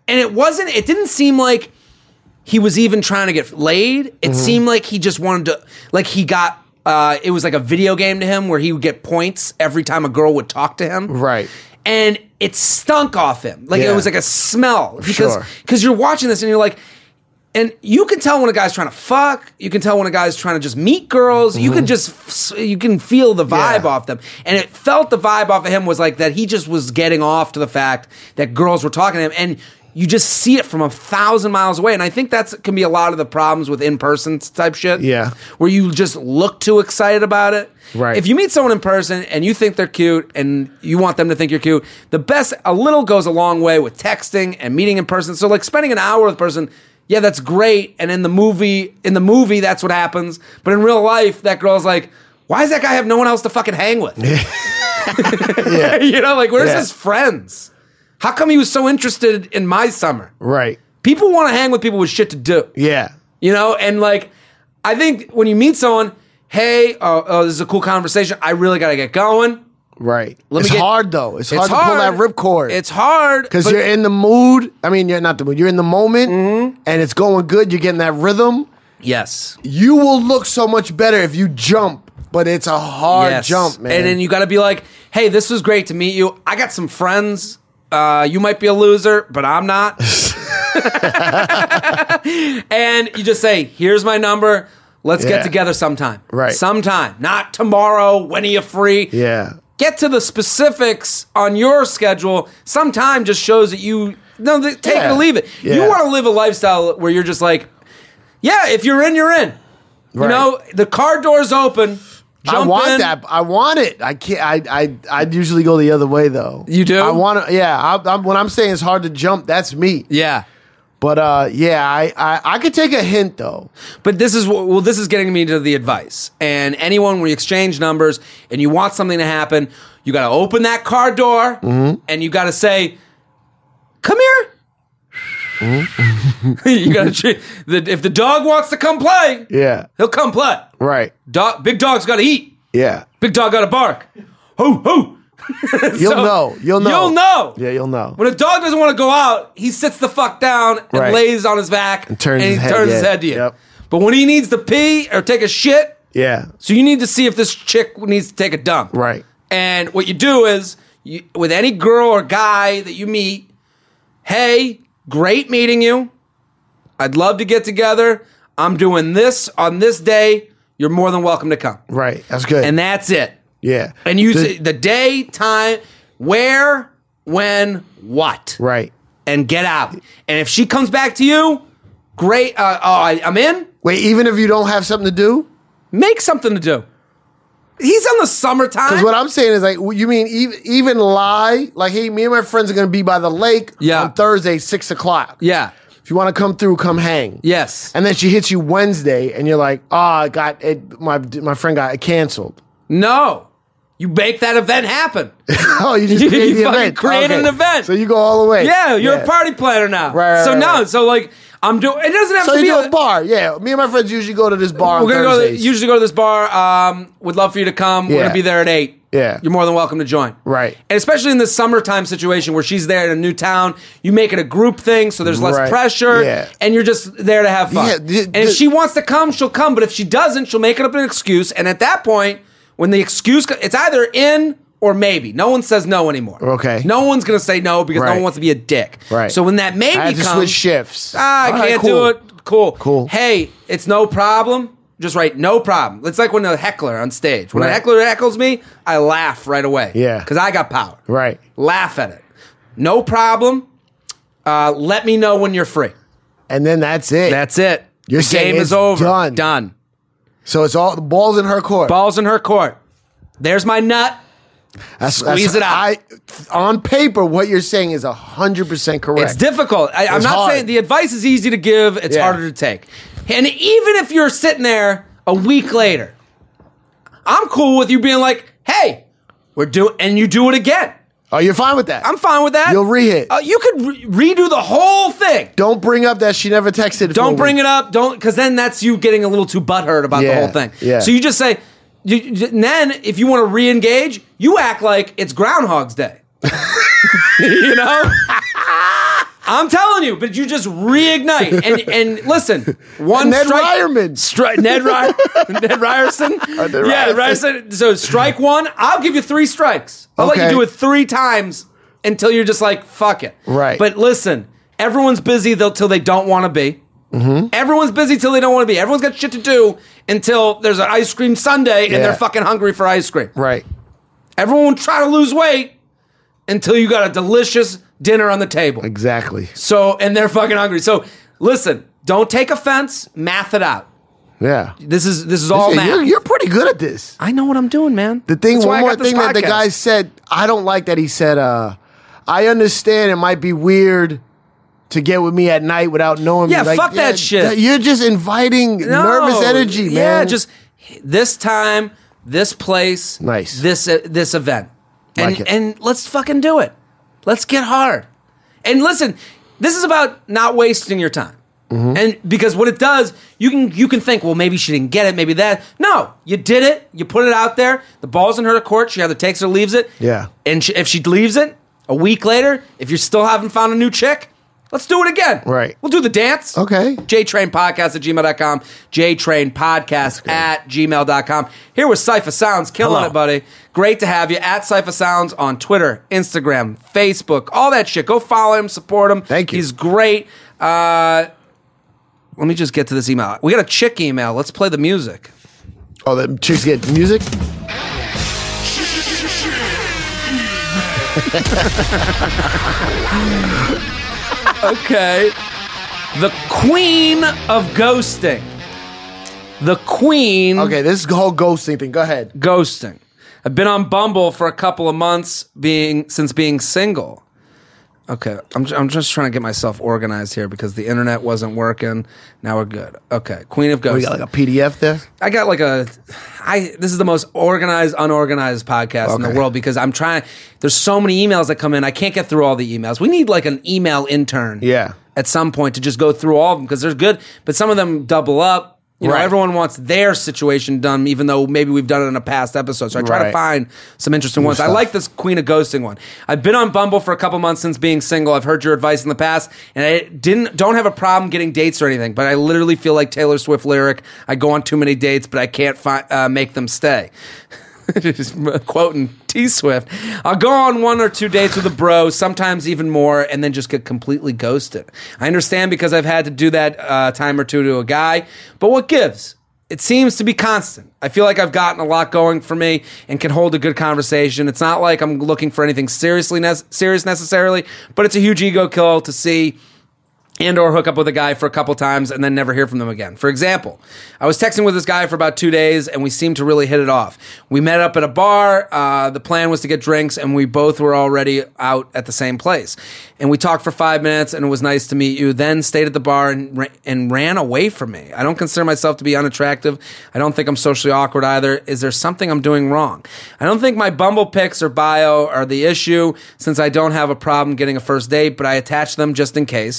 it didn't seem like he was even trying to get laid. It seemed like he just wanted to, like he got, it was like a video game to him where he would get points every time a girl would talk to him. Right. And it stunk off him. Like it was like a smell. Because you're watching this and you're like, and you can tell when a guy's trying to fuck. You can tell when a guy's trying to just meet girls. You can feel the vibe off them. And it felt the vibe off of him was like that he just was getting off to the fact that girls were talking to him. And you just see it from 1,000 miles away. And I think that can be a lot of the problems with in-person type shit. Yeah. Where you just look too excited about it. Right. If you meet someone in person and you think they're cute and you want them to think you're cute, a little goes a long way with texting and meeting in person. So like spending an hour with a person, yeah, that's great. And in the movie, that's what happens. But in real life, that girl's like, why does that guy have no one else to fucking hang with? Like, where's his friends? How come he was so interested in my summer? Right. People want to hang with people with shit to do. Yeah. And like, I think when you meet someone, hey, this is a cool conversation. I really got to get going. Right. It's hard, though. It's hard to pull that ripcord. It's hard. Because you're in the mood. I mean, you're not the mood. You're in the moment, and it's going good. You're getting that rhythm. Yes. You will look so much better if you jump, but it's a hard jump, man. And then you got to be like, hey, this was great to meet you. I got some friends. You might be a loser, but I'm not. And you just say, here's my number. Let's get together sometime. Right. Sometime. Not tomorrow. When are you free? Yeah. Get to the specifics on your schedule. Sometime just shows that take it or leave it. Yeah. You want to live a lifestyle where you're just like, yeah, if you're in, you're in. Right. The car door's open. I want that. I want it. I can't. I usually go the other way though. You do? I want to. Yeah. When I'm saying it's hard to jump, that's me. Yeah. But I could take a hint though. But this is getting me to the advice. And anyone, when you exchange numbers and you want something to happen, you got to open that car door and you got to say, "Come here." You got to if the dog wants to come play, he'll come play. Right. Big dog's got to eat. Yeah. Big dog got to bark. Ho ho. You'll know. You'll know. Yeah, you'll know. When a dog doesn't want to go out, he sits the fuck down and lays on his back and turns his head to you. Yep. But when he needs to pee or take a shit, so you need to see if this chick needs to take a dump. Right. And what you do is, with any girl or guy that you meet, hey, great meeting you. I'd love to get together. I'm doing this on this day. You're more than welcome to come. Right. That's good. And that's it. Yeah. And you say the day, time, where, when, what. Right. And get out. And if she comes back to you, great. I'm in. Wait, even if you don't have something to do? Make something to do. He's on the summertime. Because what I'm saying is like, you mean even lie? Like, hey, me and my friends are going to be by the lake on Thursday, 6 o'clock. Yeah. If you want to come through, come hang. Yes. And then she hits you Wednesday and you're like, I got it. My friend got it canceled. No. You make that event happen. Oh, you just create the event. Create an event. So you go all the way. Yeah, you're a party planner now. Right. So like, I'm doing. It doesn't have so to be you do a bar. Yeah, me and my friends usually go to this bar. We're gonna usually go to this bar. Would love for you to come. We're gonna be there at 8. Yeah. You're more than welcome to join. Right. And especially in this summertime situation where she's there in a new town, you make it a group thing so there's less pressure. Yeah. And you're just there to have fun. Yeah, and if she wants to come, she'll come. But if she doesn't, she'll make it up an excuse. And at that point, when the excuse, it's either in or maybe. No one says no anymore. Okay. No one's going to say no because no one wants to be a dick. Right. So when that maybe I have to comes. switch shifts. I can't do it. Cool. Hey, it's no problem. Just write no problem. It's like when a heckler on stage. When a heckler heckles me, I laugh right away. Yeah. Because I got power. Right. Laugh at it. No problem. Let me know when you're free. And then that's it. That's it. Your the game is over. Done. So it's all the ball's in her court. Ball's in her court. There's my nut. Squeeze it out. On paper, what you're saying is 100% correct. It's difficult. I'm not saying the advice is easy to give. It's harder to take. And even if you're sitting there a week later, I'm cool with you being like, hey, and you do it again. Oh, you're fine with that? I'm fine with that. You'll re-hit. You could redo the whole thing. Don't bring up that she never texted. Don't bring it up. Because then that's you getting a little too butthurt about the whole thing. Yeah. So you just say, then if you want to re-engage, you act like it's Groundhog's Day. You know? I'm telling you, but you just reignite and listen. One Ned Ryerson. Yeah, Ryerson. So strike one. I'll give you 3 strikes. I'll let you do it 3 times until you're just like, fuck it. Right. But listen, everyone's busy till they don't want to be. Mm-hmm. Everyone's busy till they don't want to be. Everyone's got shit to do until there's an ice cream sundae and they're fucking hungry for ice cream. Right. Everyone will try to lose weight until you got a delicious dinner on the table. Exactly. So, and they're fucking hungry. So, listen, don't take offense. Math it out. Yeah. This is all math. You're pretty good at this. I know what I'm doing, man. One more thing that the guy said, I don't like that he said, I understand it might be weird to get with me at night without knowing me. Fuck that shit. You're just inviting nervous energy, man. Yeah, just this time, this place, nice. This event. And let's fucking do it. Let's get hard. And listen, this is about not wasting your time. Mm-hmm. And because what it does, you can think, well, maybe she didn't get it, maybe that. No, you did it. You put it out there. The ball's in her court. She either takes it or leaves it. Yeah. And if she leaves it a week later, if you still haven't found a new chick, let's do it again. Right. We'll do the dance. Okay. JTrainPodcast@gmail.com. JTrainPodcast@gmail.com. Here with Cypher Sounds. Killing it, buddy. Great to have you. @Cypher Sounds on Twitter, Instagram, Facebook, all that shit. Go follow him, support him. Thank you. He's great. Let me just get to this email. We got a chick email. Let's play the music. Oh, the chicks get music? Okay. The queen of ghosting. The queen. Okay, this whole ghosting thing. Go ahead. Ghosting. I've been on Bumble for a couple of months since being single. Okay, I'm just trying to get myself organized here because the internet wasn't working. Now we're good. Okay, queen of ghosting. You got like a PDF there? I got like this is the most organized, unorganized podcast in the world because I'm trying. There's so many emails that come in. I can't get through all the emails. We need like an email intern. Yeah. At some point to just go through all of them because they're good, but some of them double up. You know, everyone wants their situation done, even though maybe we've done it in a past episode. So I try to find some interesting ones. I like this Queen of Ghosting one. I've been on Bumble for a couple months since being single. I've heard your advice in the past, and I don't have a problem getting dates or anything. But I literally feel like Taylor Swift lyric. I go on too many dates, but I can't make them stay. Just quoting T Swift. I'll go on 1 or 2 dates with a bro, sometimes even more, and then just get completely ghosted. I understand because I've had to do that a time or two to a guy, but what gives? It seems to be constant. I feel like I've gotten a lot going for me and can hold a good conversation. It's not like I'm looking for anything serious necessarily, but it's a huge ego kill to see and or hook up with a guy for a couple times and then never hear from them again. For example, I was texting with this guy for about 2 days and we seemed to really hit it off. We met up at a bar. The plan was to get drinks and we both were already out at the same place. And we talked for 5 minutes and it was nice to meet you. Then stayed at the bar and ran away from me. I don't consider myself to be unattractive. I don't think I'm socially awkward either. Is there something I'm doing wrong? I don't think my Bumble pics or bio are the issue since I don't have a problem getting a first date, but I attach them just in case. By the way,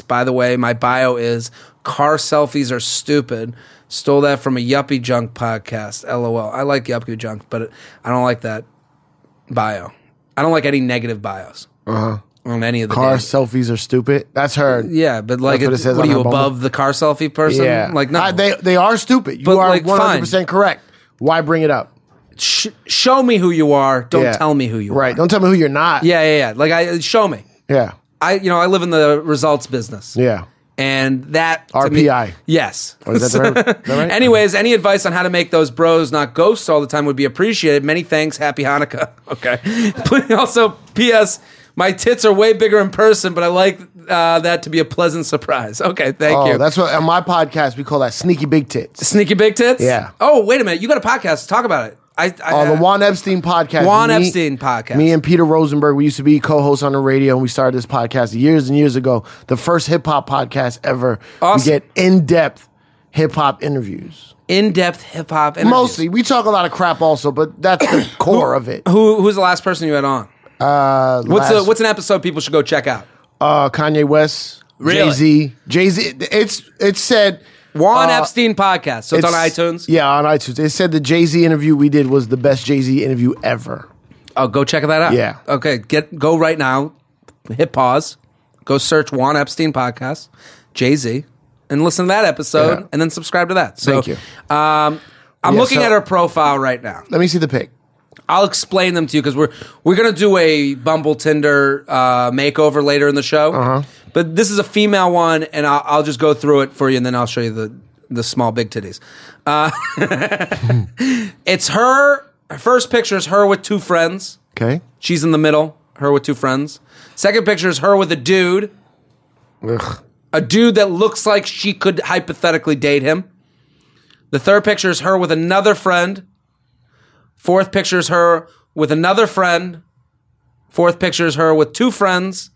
way. My bio is car selfies are stupid. Stole that from a Yuppie Junk podcast. LOL. I like Yuppie Junk, but I don't like that bio. I don't like any negative bios. On any of the car days. Selfies are stupid. That's her. Yeah, but like, what are you above the car selfie person? Yeah, like no, they are stupid. You are 100% correct. Why bring it up? Show me who you are. Don't tell me who you are. Right. Don't tell me who you're not. Yeah. Like show me. Yeah. I live in the results business. Yeah. And that RPI. Me, yes. Or is that right? Anyways, any advice on how to make those bros not ghosts all the time would be appreciated. Many thanks. Happy Hanukkah. Okay. Also, P.S. My tits are way bigger in person, but I like that to be a pleasant surprise. Okay, thank you. That's what on my podcast we call that sneaky big tits. Sneaky big tits? Yeah. Oh, wait a minute. You got a podcast. Talk about it. The Juan Epstein podcast. Epstein podcast. Me and Peter Rosenberg, we used to be co-hosts on the radio, and we started this podcast years and years ago. The first hip-hop podcast ever. Awesome. We get in-depth hip-hop interviews. In-depth hip-hop interviews. Mostly. We talk a lot of crap also, but that's the core of it. Who's the last person you had on? What's an episode people should go check out? Kanye West. Really? Jay-Z. It's said... Juan Epstein podcast. So it's on iTunes? Yeah, on iTunes. It said the Jay-Z interview we did was the best Jay-Z interview ever. Oh, go check that out. Yeah. Okay, go right now, hit pause, go search Juan Epstein podcast, Jay-Z, and listen to that episode, and then subscribe to that. So, thank you. I'm looking at her profile right now. Let me see the pic. I'll explain them to you because we're gonna do a Bumble Tinder makeover later in the show. But this is a female one, and I'll just go through it for you, and then I'll show you the small big titties. It's her. Her first picture is her with two friends. Okay. She's in the middle. Her with two friends. Second picture is her with a dude. Ugh. A dude that looks like she could hypothetically date him. The third picture is her with another friend. Fourth picture is her with another friend. Fourth picture is her with two friends.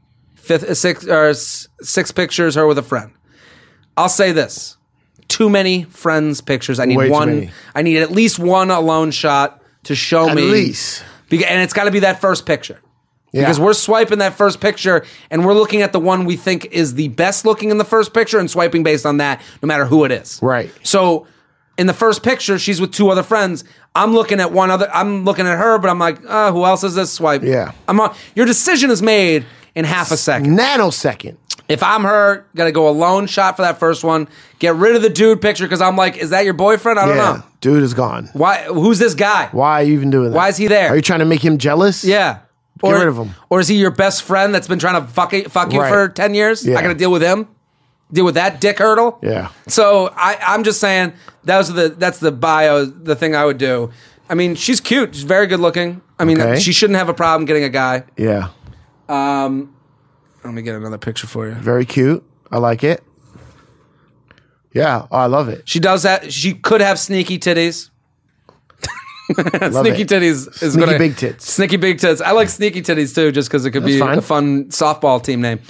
Sixth picture is her with a friend. I'll say this. Too many friends pictures. I need Way one. too many. I need at least one alone shot to show me. At least. And it's got to be that first picture. Yeah. Because we're swiping that first picture and we're looking at the one we think is the best looking in the first picture and swiping based on that, no matter who it is. Right. So in the first picture, she's with two other friends. I'm looking at her, but I'm like, who else is this swipe? Yeah. Your decision is made in half a second. Nanosecond. If I'm her, gotta go alone shot for that first one. Get rid of the dude picture because I'm like, is that your boyfriend? I don't know. Dude is gone. Why? Who's this guy? Why are you even doing that? Why is he there? Are you trying to make him jealous? Yeah. Get rid of him. Or is he your best friend that's been trying to fuck you for 10 years? Yeah. I gotta deal with him? Deal with that dick hurdle? Yeah. So I'm just saying that's the bio, the thing I would do. I mean, she's cute. She's very good looking. I mean, she shouldn't have a problem getting a guy. Yeah. Let me get another picture for you. Very cute. I like it. Yeah. Oh, I love it. She does that. She could have sneaky titties. Sneaky titties is sneaky big tits. Sneaky big tits. I like sneaky titties too, just because it could be a fun softball team name.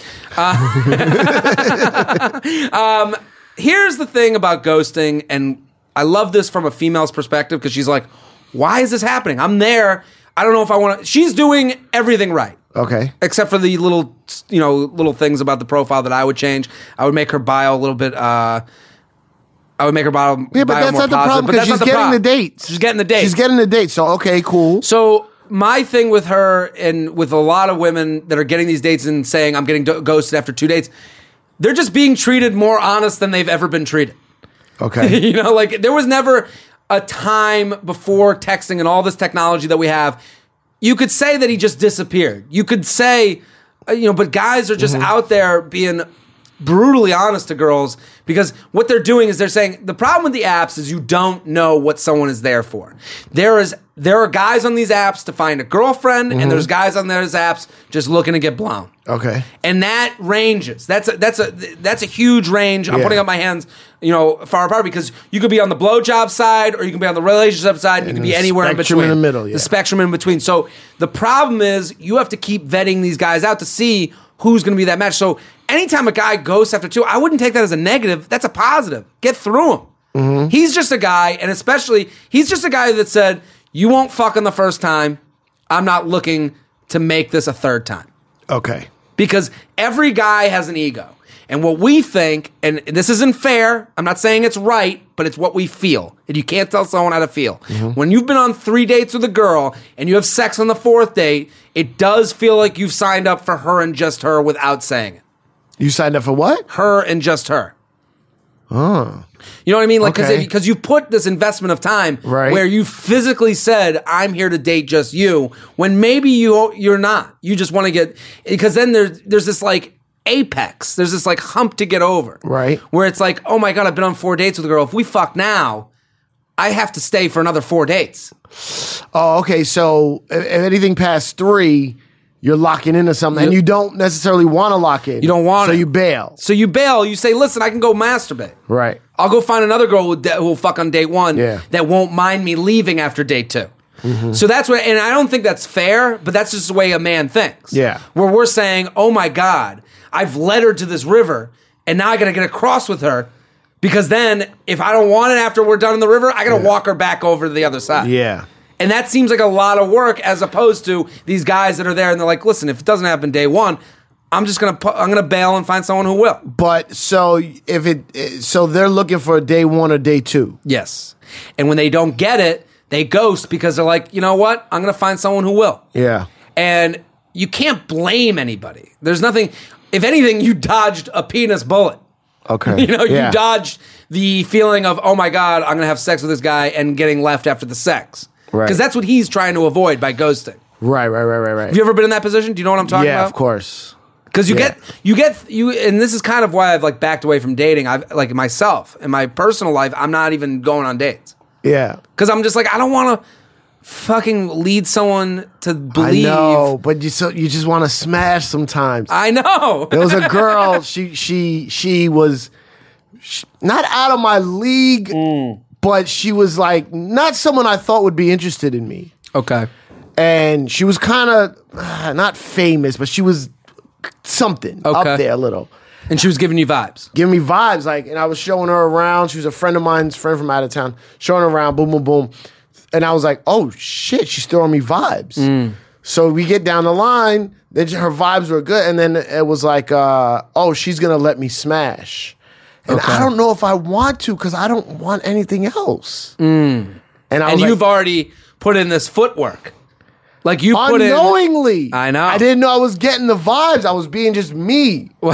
Here's the thing about ghosting, and I love this from a female's perspective because she's like, "Why is this happening? I'm there. I don't know if I want to." She's doing everything right. Okay. Except for the little things about the profile that I would change. I would make her bio a little bit. I would make her bio. Yeah, but that's not the problem because she's getting the dates. She's getting the dates. She's getting the dates. So okay, cool. So my thing with her and with a lot of women that are getting these dates and saying I'm getting ghosted after 2 dates, they're just being treated more honest than they've ever been treated. Okay. Like there was never a time before texting and all this technology that we have. You could say that he just disappeared. You could say, but guys are just out there being brutally honest to girls because what they're doing is they're saying the problem with the apps is you don't know what someone is there for. There are guys on these apps to find a girlfriend, and there's guys on those apps just looking to get blown. Okay, and that ranges. That's a huge range. I'm putting up my hands, far apart because you could be on the blowjob side or you can be on the relationship side. And you can be anywhere in between. In the middle, the spectrum in between. So the problem is you have to keep vetting these guys out to see who's going to be that match. So anytime a guy ghosts after 2, I wouldn't take that as a negative. That's a positive. Get through him. He's just a guy, and especially he's just a guy that said, "You won't fuck on the first time. I'm not looking to make this a third time." Okay. Because every guy has an ego. And what we think, and this isn't fair, I'm not saying it's right, but it's what we feel. And you can't tell someone how to feel. When you've been on 3 dates with a girl and you have sex on the 4th date, it does feel like you've signed up for her and just her without saying it. You signed up for what? Her and just her. Oh. You know what I mean? Like, because you put this investment of time where you physically said, I'm here to date just you, when maybe you're not. You just want to get, because then there's this like apex. There's this like hump to get over. Right. Where it's like, oh my God, I've been on 4 dates with a girl. If we fuck now, I have to stay for another 4 dates. Oh, okay. So if anything past 3, you're locking into something, and you don't necessarily want to lock in. You don't want so it. You bail. So you bail. You say, listen, I can go masturbate. Right. I'll go find another girl who will fuck on date 1 Yeah. that won't mind me leaving after date 2. So that's what, and I don't think that's fair, but that's just the way a man thinks. Yeah. Where we're saying, oh my God, I've led her to this river, and now I got to get across with her, because then if I don't want it after we're done in the river, I got to walk her back over to the other side. Yeah. And that seems like a lot of work, as opposed to these guys that are there and they're like, listen, if it doesn't happen day 1, I'm gonna bail and find someone who will. But so so they're looking for a day 1 or day 2. Yes. And when they don't get it, they ghost, because they're like, you know what? I'm gonna find someone who will. Yeah. And you can't blame anybody. There's nothing. If anything, you dodged a penis bullet. Okay. You dodged the feeling of, oh my God, I'm gonna have sex with this guy and getting left after the sex. Right. Because that's what he's trying to avoid by ghosting. Right. Have you ever been in that position? Do you know what I'm talking about? Yeah, of course. Because you get, and this is kind of why I've like backed away from dating. I've like myself in my personal life, I'm not even going on dates. Yeah. Because I'm just like, I don't want to fucking lead someone to believe. I know, but you just want to smash sometimes. I know. There was a girl. She was not out of my league. But she was like not someone I thought would be interested in me. Okay. And she was kind of not famous, but she was something up there a little. And she was giving you vibes. Giving me vibes. And I was showing her around. She was a friend of mine's, friend from out of town. Showing her around, boom, boom, boom. And I was like, oh shit, she's throwing me vibes. So we get down the line, then her vibes were good. And then it was like, oh, she's going to let me smash. And I don't know if I want to, because I don't want anything else. And you've already put in this footwork. Like you put in unknowingly. I know. I didn't know I was getting the vibes. I was being just me. I'm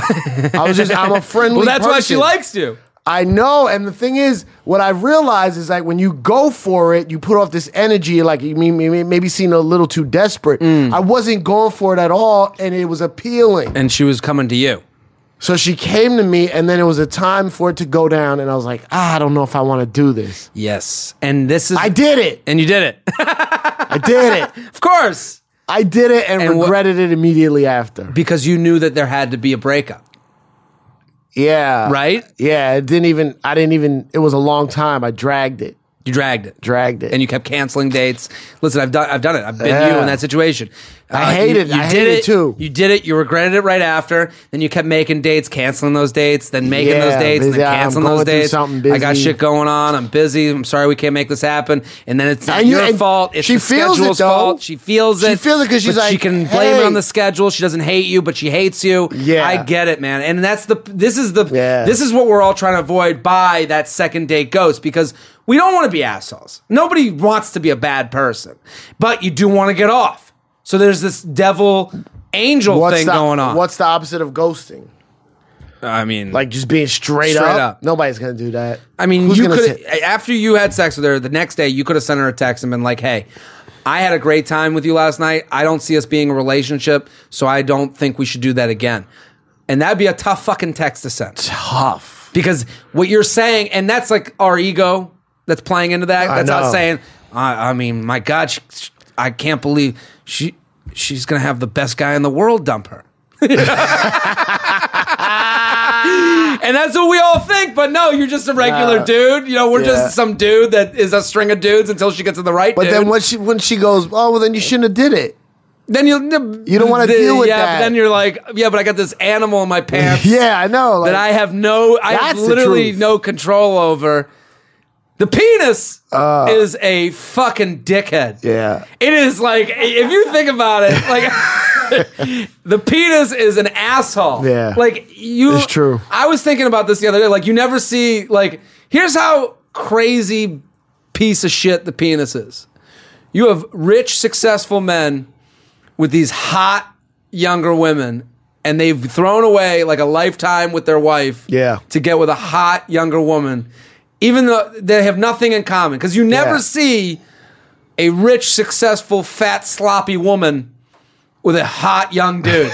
a friendly Well, that's person. why she likes you. I know. And the thing is, what I've realized is like when you go for it, you put off this energy, like you maybe seem a little too desperate. I wasn't going for it at all, and it was appealing. And she was coming to you. So she came to me, and then it was a time for it to go down, and I was like, I don't know if I want to do this. Yes. And this is... I did it. And you did it. I did it. Of course. I did it and regretted it immediately after. Because you knew that there had to be a breakup. Yeah. Right? Yeah, I didn't even, it was a long time. I dragged it. You dragged it. And you kept canceling dates. Listen, I've done it. I've been you in that situation. I hate it. I hate it too. You did it. You regretted it right after. Then you kept making dates, canceling those dates, then making those dates, and then canceling those dates. I got shit going on. I'm busy. I'm sorry we can't make this happen. And then it's not your fault. It's the schedule's fault. She feels it. She feels it because she's like, she can blame it on the schedule. She doesn't hate you, but she hates you. Yeah. I get it, man. And this is what we're all trying to avoid by that second date ghost, because we don't want to be assholes. Nobody wants to be a bad person, but you do want to get off. So there's this devil angel thing going on. What's the opposite of ghosting? I mean, like just being straight up. Nobody's gonna do that. I mean, you could, after you had sex with her, the next day you could have sent her a text and been like, "Hey, I had a great time with you last night. I don't see us being a relationship, so I don't think we should do that again." And that'd be a tough fucking text to send. Tough. Because what you're saying, and that's like our ego that's playing into that. That's us saying, I mean, my God, I can't believe she's going to have the best guy in the world dump her. And that's what we all think, but no, you're just a regular dude. You know, we're just some dude that is a string of dudes until she gets to the right dude. But then when she goes, oh, well, then you shouldn't have did it. Then you don't want to deal with that. But then you're like, yeah, but I got this animal in my pants. Yeah, I know. Like, that I have literally no control over. The penis is a fucking dickhead. Yeah. It is like, if you think about it, like... The penis is an asshole. Yeah. Like It's true. I was thinking about this the other day. Like you never see, like, here's how crazy piece of shit the penis is. You have rich, successful men with these hot younger women, and they've thrown away like a lifetime with their wife to get with a hot younger woman, even though they have nothing in common. Because you never see a rich, successful, fat, sloppy woman with a hot young dude.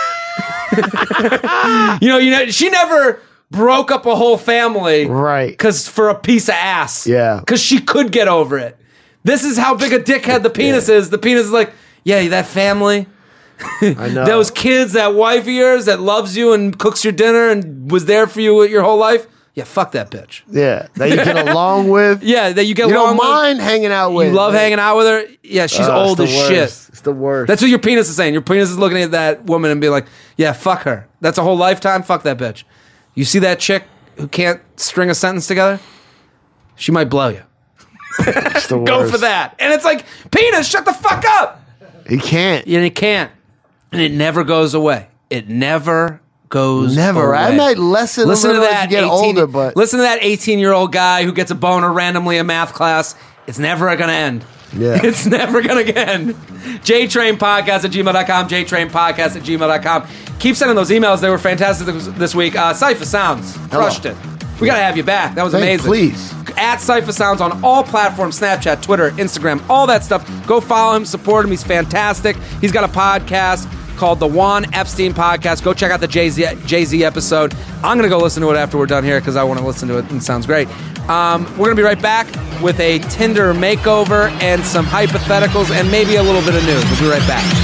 you know, she never broke up a whole family, right? Because for a piece of ass, because she could get over it. This is how big a dickhead the penis is. The penis is like, yeah, that family. I know. Those kids, that wife of yours that loves you and cooks your dinner and was there for you your whole life. Yeah, fuck that bitch. Yeah, that you get along with. Yeah, that you get you along with. You don't mind hanging out with. You love hanging out with her. Yeah, she's old as shit. It's the worst. That's what your penis is saying. Your penis is looking at that woman and being like, yeah, fuck her. That's a whole lifetime. Fuck that bitch. You see that chick who can't string a sentence together? She might blow you. It's the worst. Go for that. And it's like, penis, shut the fuck up. He can't. Yeah, it can't. And it never goes away. It never goes away. I might listen to that as you get older, but listen to that 18-year-old guy who gets a boner randomly in math class. It's never going to end. Yeah. It's never going to end. JTrainPodcast@gmail.com, JTrainPodcast@gmail.com. Keep sending those emails. They were fantastic this week. Cypher Sounds. Crushed it. We got to have you back. That was amazing. Please. At Cypher Sounds on all platforms, Snapchat, Twitter, Instagram, all that stuff. Go follow him, support him. He's fantastic. He's got a podcast called the Juan Epstein Podcast. Go check out the Jay-Z episode. I'm going to go listen to it after we're done here because I want to listen to it and it sounds great. We're going to be right back with a Tinder makeover and some hypotheticals and maybe a little bit of news. We'll be right back.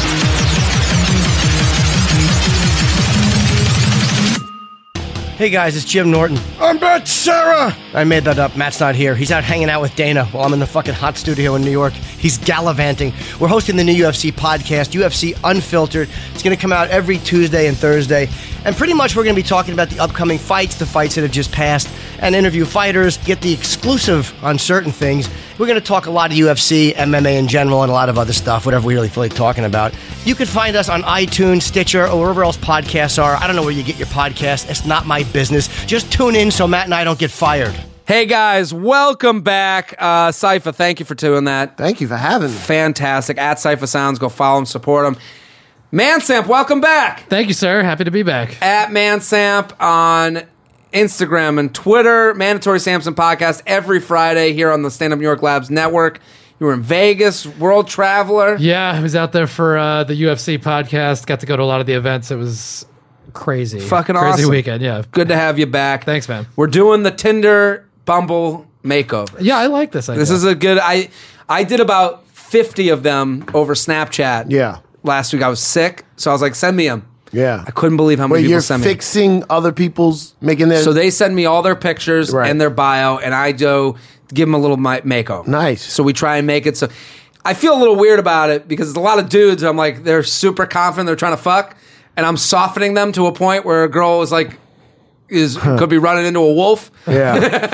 Hey guys, it's Jim Norton. I'm Matt Sarah. I made that up. Matt's not here. He's out hanging out with Dana while I'm in the fucking hot studio in New York. He's gallivanting. We're hosting the new UFC podcast, UFC Unfiltered. It's going to come out every Tuesday and Thursday. And pretty much we're going to be talking about the upcoming fights, the fights that have just passed, and interview fighters, get the exclusive on certain things. We're going to talk a lot of UFC, MMA in general, and a lot of other stuff, whatever we really feel like talking about. You can find us on iTunes, Stitcher, or wherever else podcasts are. I don't know where you get your podcast. It's not my business. Just tune in so Matt and I don't get fired. Hey guys, welcome back. Cypher, thank you for doing that. Thank you for having me. Fantastic. At Cypher Sounds, go follow him, support him. Mansamp, welcome back. Thank you, sir. Happy to be back. At Mansamp on Instagram and Twitter. Mandatory Samson podcast every Friday here on the Stand Up New York Labs Network. You were in Vegas, world traveler. Yeah, I was out there for the UFC podcast. Got to go to a lot of the events. It was crazy. Fucking crazy awesome. weekend, yeah. Good to have you back. Thanks, man. We're doing the Tinder Bumble makeover. Yeah, I like this idea. This is a good... I did about 50 of them over Snapchat. Yeah. Last week I was sick, so I was like, send me them. Yeah. I couldn't believe how many people you're sent me. fixing other people's, making their... So they send me all their pictures and their bio, and I go give them a little makeover. Nice. So we try and make it so... I feel a little weird about it because there's a lot of dudes, I'm like, they're super confident they're trying to fuck, and I'm softening them to a point where a girl is like, could be running into a wolf. Yeah.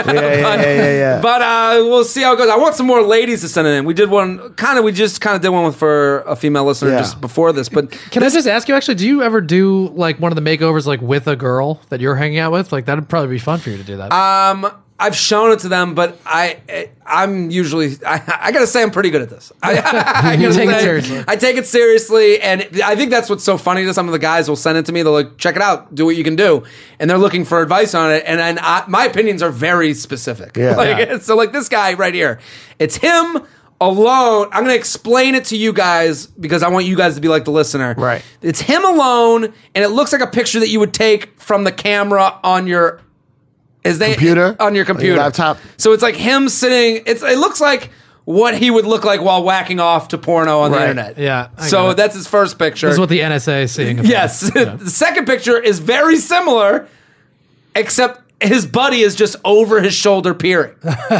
Yeah. But we'll see how it goes. I want some more ladies to send it in. We did one, we just did one for a female listener just before this. But can I just ask you, actually, do you ever do like one of the makeovers like with a girl that you're hanging out with? Like that'd probably be fun for you to do that. I've shown it to them, but I'm usually I gotta say I'm pretty good at this. I take it seriously. I take it seriously, and I think that's what's so funny to some of the guys will send it to me. They're like, check it out, do what you can do, and they're looking for advice on it. And my opinions are very specific. Yeah. So like this guy right here, it's him alone. I'm gonna explain it to you guys because I want you guys to be like the listener. Right. It's him alone, and it looks like a picture that you would take from the camera on your computer? On your computer. On your laptop. So it's like him sitting, it looks like what he would look like while whacking off to porno on the internet. Yeah. So that's his first picture. This is what the NSA is seeing. Yes. Yeah. The second picture is very similar, except his buddy is just over his shoulder peering.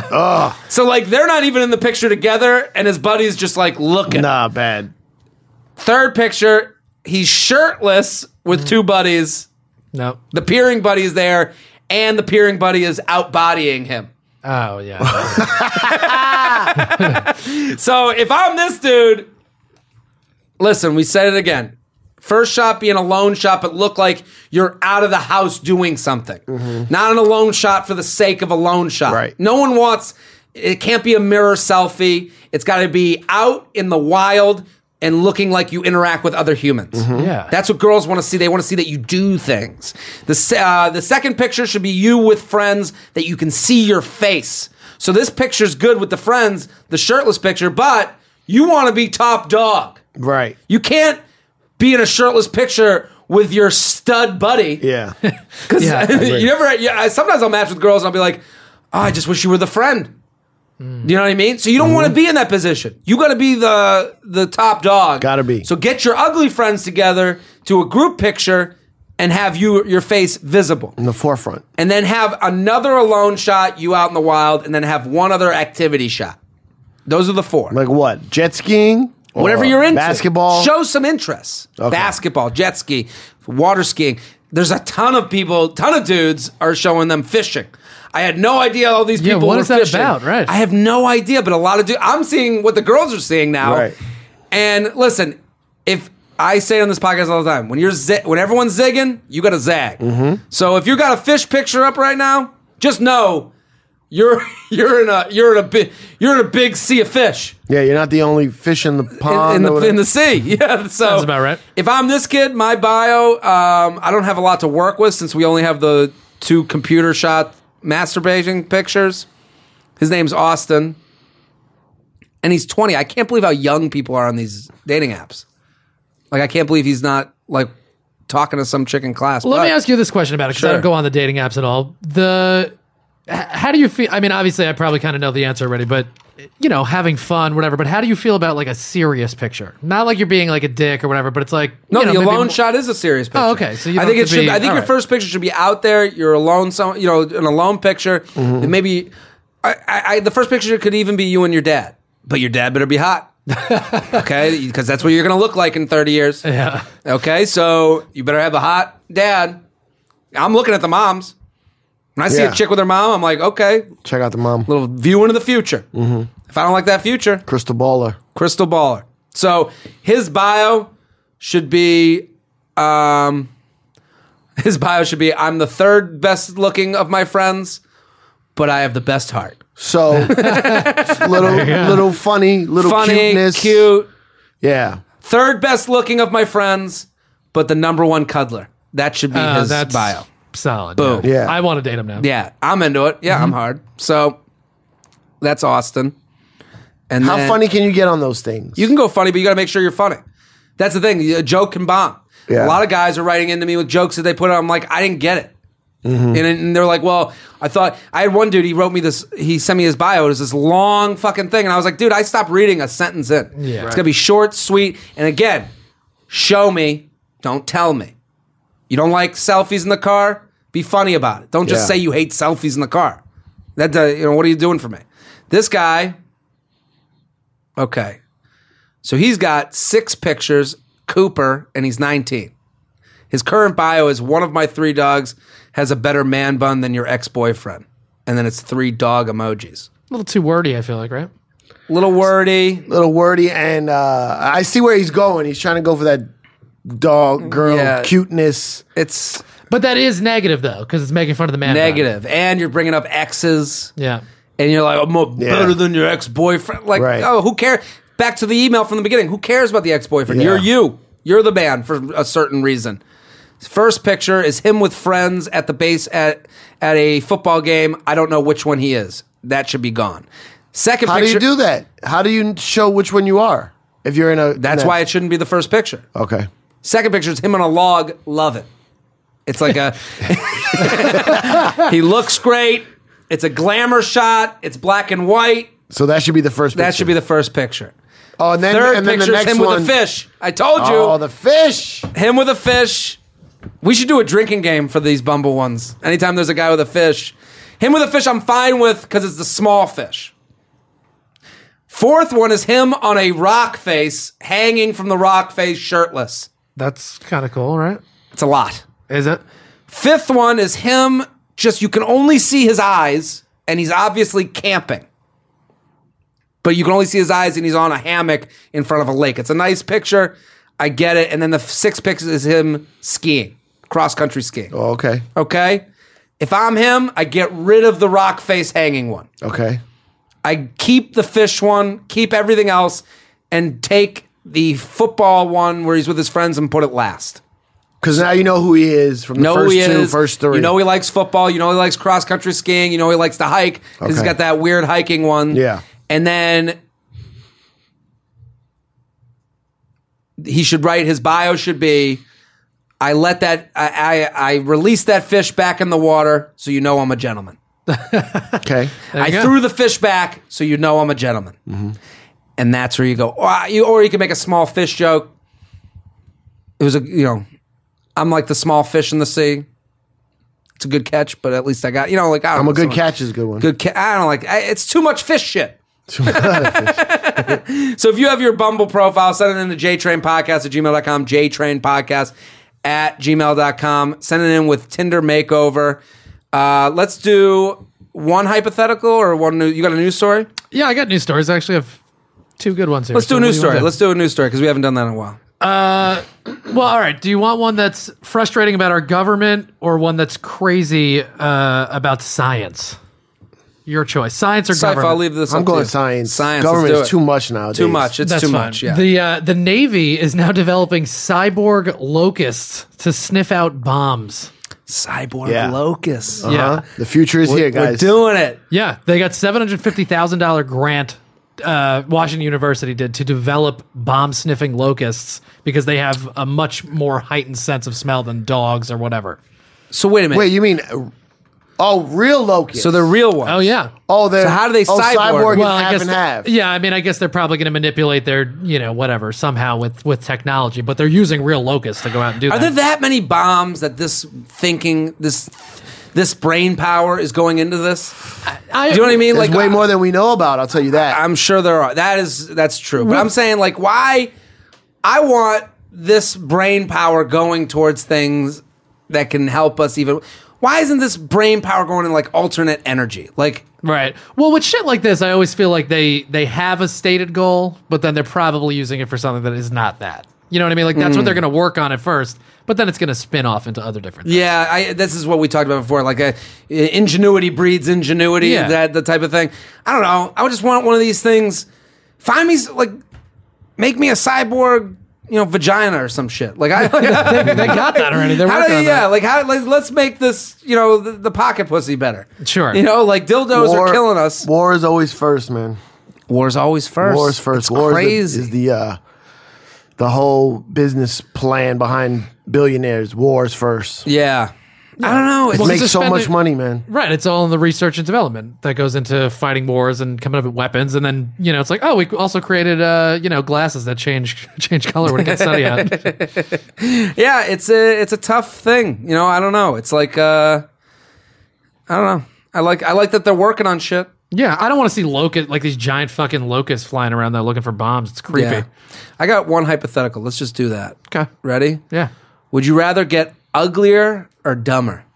So like they're not even in the picture together, and his buddy's just like looking. Nah, bad. Third picture, he's shirtless with two buddies. No. The peering buddy is there, and the peering buddy is outbodying him. Oh, yeah. So if I'm this dude, listen, we said it again. First shot be an alone shot, but look like you're out of the house doing something. Not an alone shot for the sake of a lone shot. Right. No one wants, it can't be a mirror selfie. It's got to be out in the wild and looking like you interact with other humans. Yeah. That's what girls want to see. They want to see that you do things. The second picture should be you with friends that you can see your face. So this picture's good with the friends, the shirtless picture, but you want to be top dog. Right. You can't be in a shirtless picture with your stud buddy. Yeah. Because you never. Sometimes I'll match with girls and I'll be like, oh, I just wish you were the friend. Do you know what I mean? So you don't want to be in that position. You got to be the top dog. Got to be. So get your ugly friends together to a group picture and have your face visible. In the forefront. And then have another alone shot, you out in the wild, and then have one other activity shot. Those are the 4. Like what? Jet skiing? Whatever Or you're into. Basketball? Show some interest. Okay. Basketball, jet ski, water skiing. There's a ton of dudes are showing them fishing. I had no idea all these people what were is that fishing. about? Right. I have no idea, but a lot of dudes. I'm seeing what the girls are seeing now. Right. And listen, if I say on this podcast all the time, when everyone's zigging, you got to zag. So if you got a fish picture up right now, just know you're in a big sea of fish. Yeah, you're not the only fish in the pond. in the sea. Yeah, so Sounds about right. If I'm this kid, my bio, I don't have a lot to work with since we only have the 2 computer shot masturbating pictures. His name's Austin, and he's 20. I can't believe how young people are on these dating apps. Like, I can't believe he's not like talking to some chick in class. Let me ask you this question about it, because I don't go on the dating apps at all. How do you feel? I mean, obviously, I probably kind of know the answer already, but having fun, whatever. But how do you feel about like a serious picture? Not like you're being like a dick or whatever, but it's like the alone shot is a serious picture. Oh, okay. So I think it should. I think your first picture should be out there. You're alone. An alone picture. And maybe the first picture could even be you and your dad, but your dad better be hot. Okay, because that's what you're going to look like in 30 years. Yeah. Okay, so you better have a hot dad. I'm looking at the moms. When I see a chick with her mom, I'm like, okay. Check out the mom. Little view into the future. If I don't like that future. Crystal baller. So his bio should be, I'm the third best looking of my friends, but I have the best heart. So, little funny, cuteness. Cute. Yeah. Third best looking of my friends, but the number 1 cuddler. That should be his bio. Solid. Boom. Yeah. I want to date him now. Yeah, I'm into it. Yeah, I'm hard. So that's Austin. And How then funny can you get on those things? you can go funny, but you got to make sure you're funny. That's the thing. A joke can bomb. Yeah. A lot of guys are writing into me with jokes that they put on. I'm like, I didn't get it. And they're like, well, I had one dude, he wrote me this, he sent me his bio. It was this long fucking thing. And I was like, dude, I stopped reading a sentence in. Yeah. It's going to be short, sweet. And again, show me, don't tell me. You don't like selfies in the car? Be funny about it. Don't just say you hate selfies in the car. That what are you doing for me? This guy, okay. So he's got 6 pictures, Cooper, and he's 19. His current bio is one of my 3 dogs has a better man bun than your ex-boyfriend. And then it's 3 dog emojis. A little too wordy, I feel like, right? Little wordy, and I see where he's going. He's trying to go for that dog girl cuteness. But that is negative, though, because it's making fun of the man. Negative. And you're bringing up exes. Yeah. And you're like, I'm better than your ex-boyfriend. Like, oh, who cares? Back to the email from the beginning. Who cares about the ex-boyfriend? Yeah. You're you. You're the man for a certain reason. First picture is him with friends at the base at a football game. I don't know which one he is. That should be gone. Second How picture. do you do that? How do you show which one you are? If you're in a... That's why it shouldn't be the first picture. Okay. Second picture is him on a log. Love it. It's like a... He looks great. It's a glamour shot. It's black and white. So that should be the first picture. That should be the first picture. Oh, and then, Third and then picture the is next him one. with a fish. I told you. Oh, the fish. Him with a fish. We should do a drinking game for these Bumble ones. Anytime there's a guy with a fish. Him with a fish I'm fine with because it's the small fish. Fourth one is him on a rock face, hanging from the rock face, shirtless. That's kind of cool, right? It's a lot. Is it? Fifth one is him, just you can only see his eyes, and he's obviously camping. But you can only see his eyes, and he's on a hammock in front of a lake. It's a nice picture. I get it. And then the 6 picks is him skiing, cross-country skiing. Oh, okay. Okay? If I'm him, I get rid of the rock face hanging one. Okay. I keep the fish one, keep everything else, and take the football one where he's with his friends and put it last. Because now you know who he is from the first 3. You know he likes football. You know he likes cross-country skiing. You know he likes to hike because he's got that weird hiking one. Yeah. And then he should write, his bio should be, I released that fish back in the water so you know I'm a gentleman. Okay. I threw the fish back so you know I'm a gentleman. Mm-hmm. And that's where you go. Or you can make a small fish joke. It was I'm like the small fish in the sea. It's a good catch, but at least I got, I'm a good catch is a good one. I don't like, it's too much fish shit. So if you have your Bumble profile, send it in to jtrainpodcast@gmail.com, jtrainpodcast@gmail.com. Send it in with Tinder makeover. Let's do one hypothetical or one new. You got a news story? Yeah, I got news stories. I actually have 2 good ones here. Let's do a news story. Let's do a news story because we haven't done that in a while. Well, all right. Do you want one that's frustrating about our government or one that's crazy about science? Your choice. Science or government? I'll leave this I'm up to going you. science. Science. Government is is too much nowadays. Too much. It's That's too fine. much. Yeah. The Navy is now developing cyborg locusts to sniff out bombs. Cyborg locusts. Yeah. The future is here, guys. We're doing it. Yeah, they got $750,000 grant. Washington University did to develop bomb sniffing locusts because they have a much more heightened sense of smell than dogs or whatever. So wait a minute. Wait, you mean real locusts? So they're real ones. Oh yeah. Oh, they're So how do they cyborg? cyborg Well, is I half guess and half. Yeah, I mean, I guess they're probably going to manipulate their, whatever somehow with technology, but they're using real locusts to go out and do Are that. there that many bombs that this brain power is going into this? Do you know what I mean? There's way more than we know about. I'll tell you that. I'm sure there are. That's true. But I'm saying, why? I want this brain power going towards things that can help us even. Why isn't this brain power going in alternate energy? Right. Well, with shit like this, I always feel like they have a stated goal, but then they're probably using it for something that is not that. You know what I mean? That's what they're going to work on at first, but then it's going to spin off into other different things. Yeah, this is what we talked about before. Ingenuity breeds ingenuity. Yeah. That the type of thing. I don't know. I would just want one of these things. Find me make me a cyborg. Vagina or some shit. They got that already. They're working on that. Let's make this, the pocket pussy better. Sure. Dildos are killing us. War is always first, man. War's always first. War is first. It's War crazy. is the whole business plan behind billionaires. War is first. Yeah. I don't know. It Well, makes it's so much suspended- money, man. Right. It's all in the research and development that goes into fighting wars and coming up with weapons. And then, it's like, oh, we also created, glasses that change color when it gets sunny out. Yeah, it's a tough thing. I don't know. It's I don't know. I like that they're working on shit. Yeah. I don't want to see these giant fucking locusts flying around there looking for bombs. It's creepy. Yeah. I got one hypothetical. Let's just do that. Okay. Ready? Yeah. Would you rather get uglier or dumber?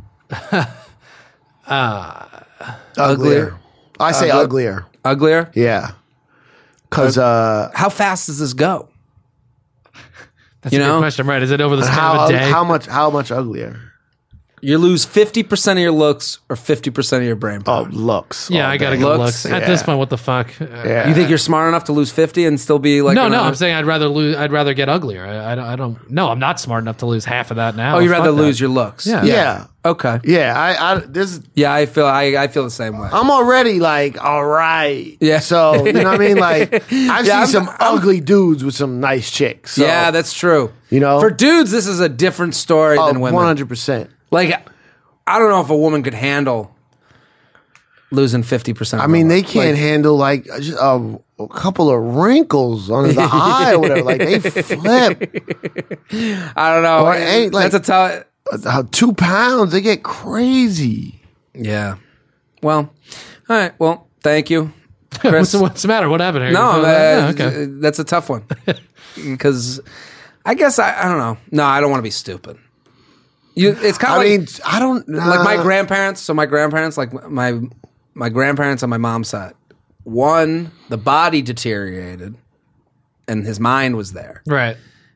Uglier. I say uglier. Uglier? Yeah. Because How fast does this go? That's a good question, right? Is it over the span of how a day? how much uglier? You lose 50% of your looks or 50% of your brain Oh, power. looks. yeah, all I gotta day. go Looks, looks. At this point, what the fuck? Yeah. You think you're smart enough to lose 50 and still be No, another- I'm saying I'd rather get uglier. I don't. No, I'm not smart enough to lose half of that now. Oh, you'd rather Fuck that. lose your looks. Yeah. Yeah. Okay. Yeah. Yeah, I feel the same way. I'm already all right. Yeah. So, you know what I mean? I've seen I'm- some ugly dudes with some nice chicks. So, Yeah, that's true. You For dudes, this is a different story than women. 100%. I don't know if a woman could handle losing 50%. I mean, they can't handle just a couple of wrinkles under the eye or whatever. They flip. I don't know. Or ain't, That's a tough. 2 pounds, they get crazy. Yeah. Well, all right. Well, thank you, Chris. What's the matter? What happened here? No, Okay. that's a tough one because I guess I don't know. No, I don't want to be stupid. It's kind of I don't my grandparents. So my grandparents, my grandparents on my mom's side. One, the body deteriorated, and his mind was there. Right.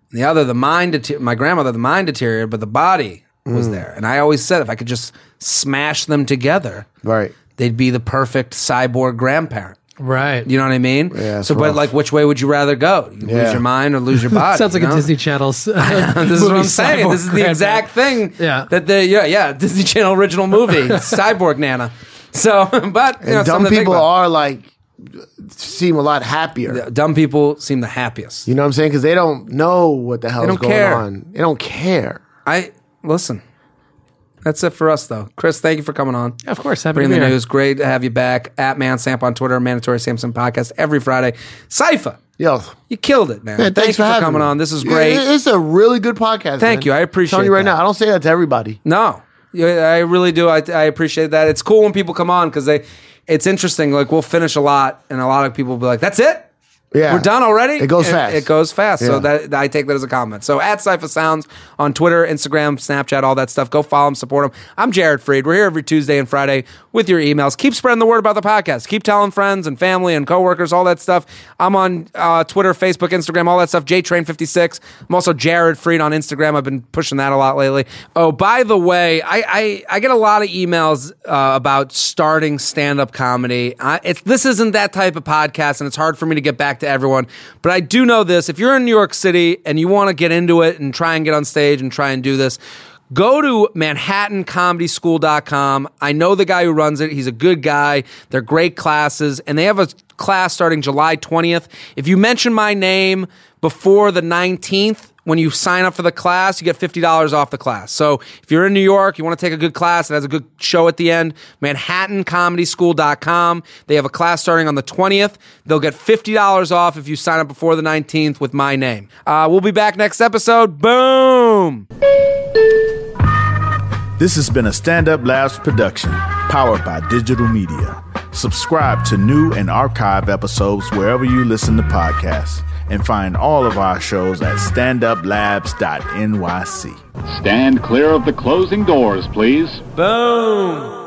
The other, the mind. My grandmother, the mind deteriorated, but the body was there. And I always said, if I could just smash them together, Right. they'd be the perfect cyborg grandparent. Right. You know what I mean? Yeah, it's so, but rough. like, which way would you rather go? You lose your mind or lose your body? Sounds like you a know? Disney Channel. This is what I'm saying. This is the exact thing. Yeah. That Disney Channel original movie, Cyborg Nana. So, but you know, And dumb something to think people about. are like, seem a lot happier. Dumb people seem the happiest. You know what I'm saying? Because they don't know what the hell is don't going care. on. They don't care. Listen. That's it for us, though. Chris, thank you for coming on. Of course. Happy Bring to the be here. news. Great to have you back. At ManSamp on Twitter, Mandatory Samson Podcast every Friday. Cypher, Yo, you killed it, man. man, Thank you for having coming me. on. This is great. It's a really good podcast. Thank man. you. I appreciate I'm telling you right that. now. I don't say that to everybody. No, I really do. I appreciate that. It's cool when people come on because it's interesting. Like, we'll finish a lot, and a lot of people will be like, that's it? Yeah. We're done already? It goes And fast. It goes fast. So Yeah. that I take that as a compliment. So at Cypher Sounds on Twitter, Instagram, Snapchat, all that stuff. Go follow him, support him. I'm Jared Freed. We're here every Tuesday and Friday with your emails. Keep spreading the word about the podcast. Keep telling friends and family and coworkers, all that stuff. I'm on Twitter, Facebook, Instagram, all that stuff. JTrain56. I'm also Jared Freed on Instagram. I've been pushing that a lot lately. Oh, by the way, I get a lot of emails about starting stand-up comedy. This isn't that type of podcast, and it's hard for me to get back to everyone. But I do know this. If you're in New York City and you want to get into it and try and get on stage and try and do this, go to ManhattanComedySchool.com. I know the guy who runs it. He's a good guy. They're great classes. And they have a class starting July 20th. If you mention my name before the 19th, when you sign up for the class, you get $50 off the class. So if you're in New York, you want to take a good class, it has a good show at the end, ManhattanComedySchool.com. They have a class starting on the 20th. They'll get $50 off if you sign up before the 19th with my name. We'll be back next episode. Boom! This has been a Stand Up Labs production, powered by digital media. Subscribe to new and archive episodes wherever you listen to podcasts, and find all of our shows at standuplabs.nyc. Stand clear of the closing doors, please. Boom!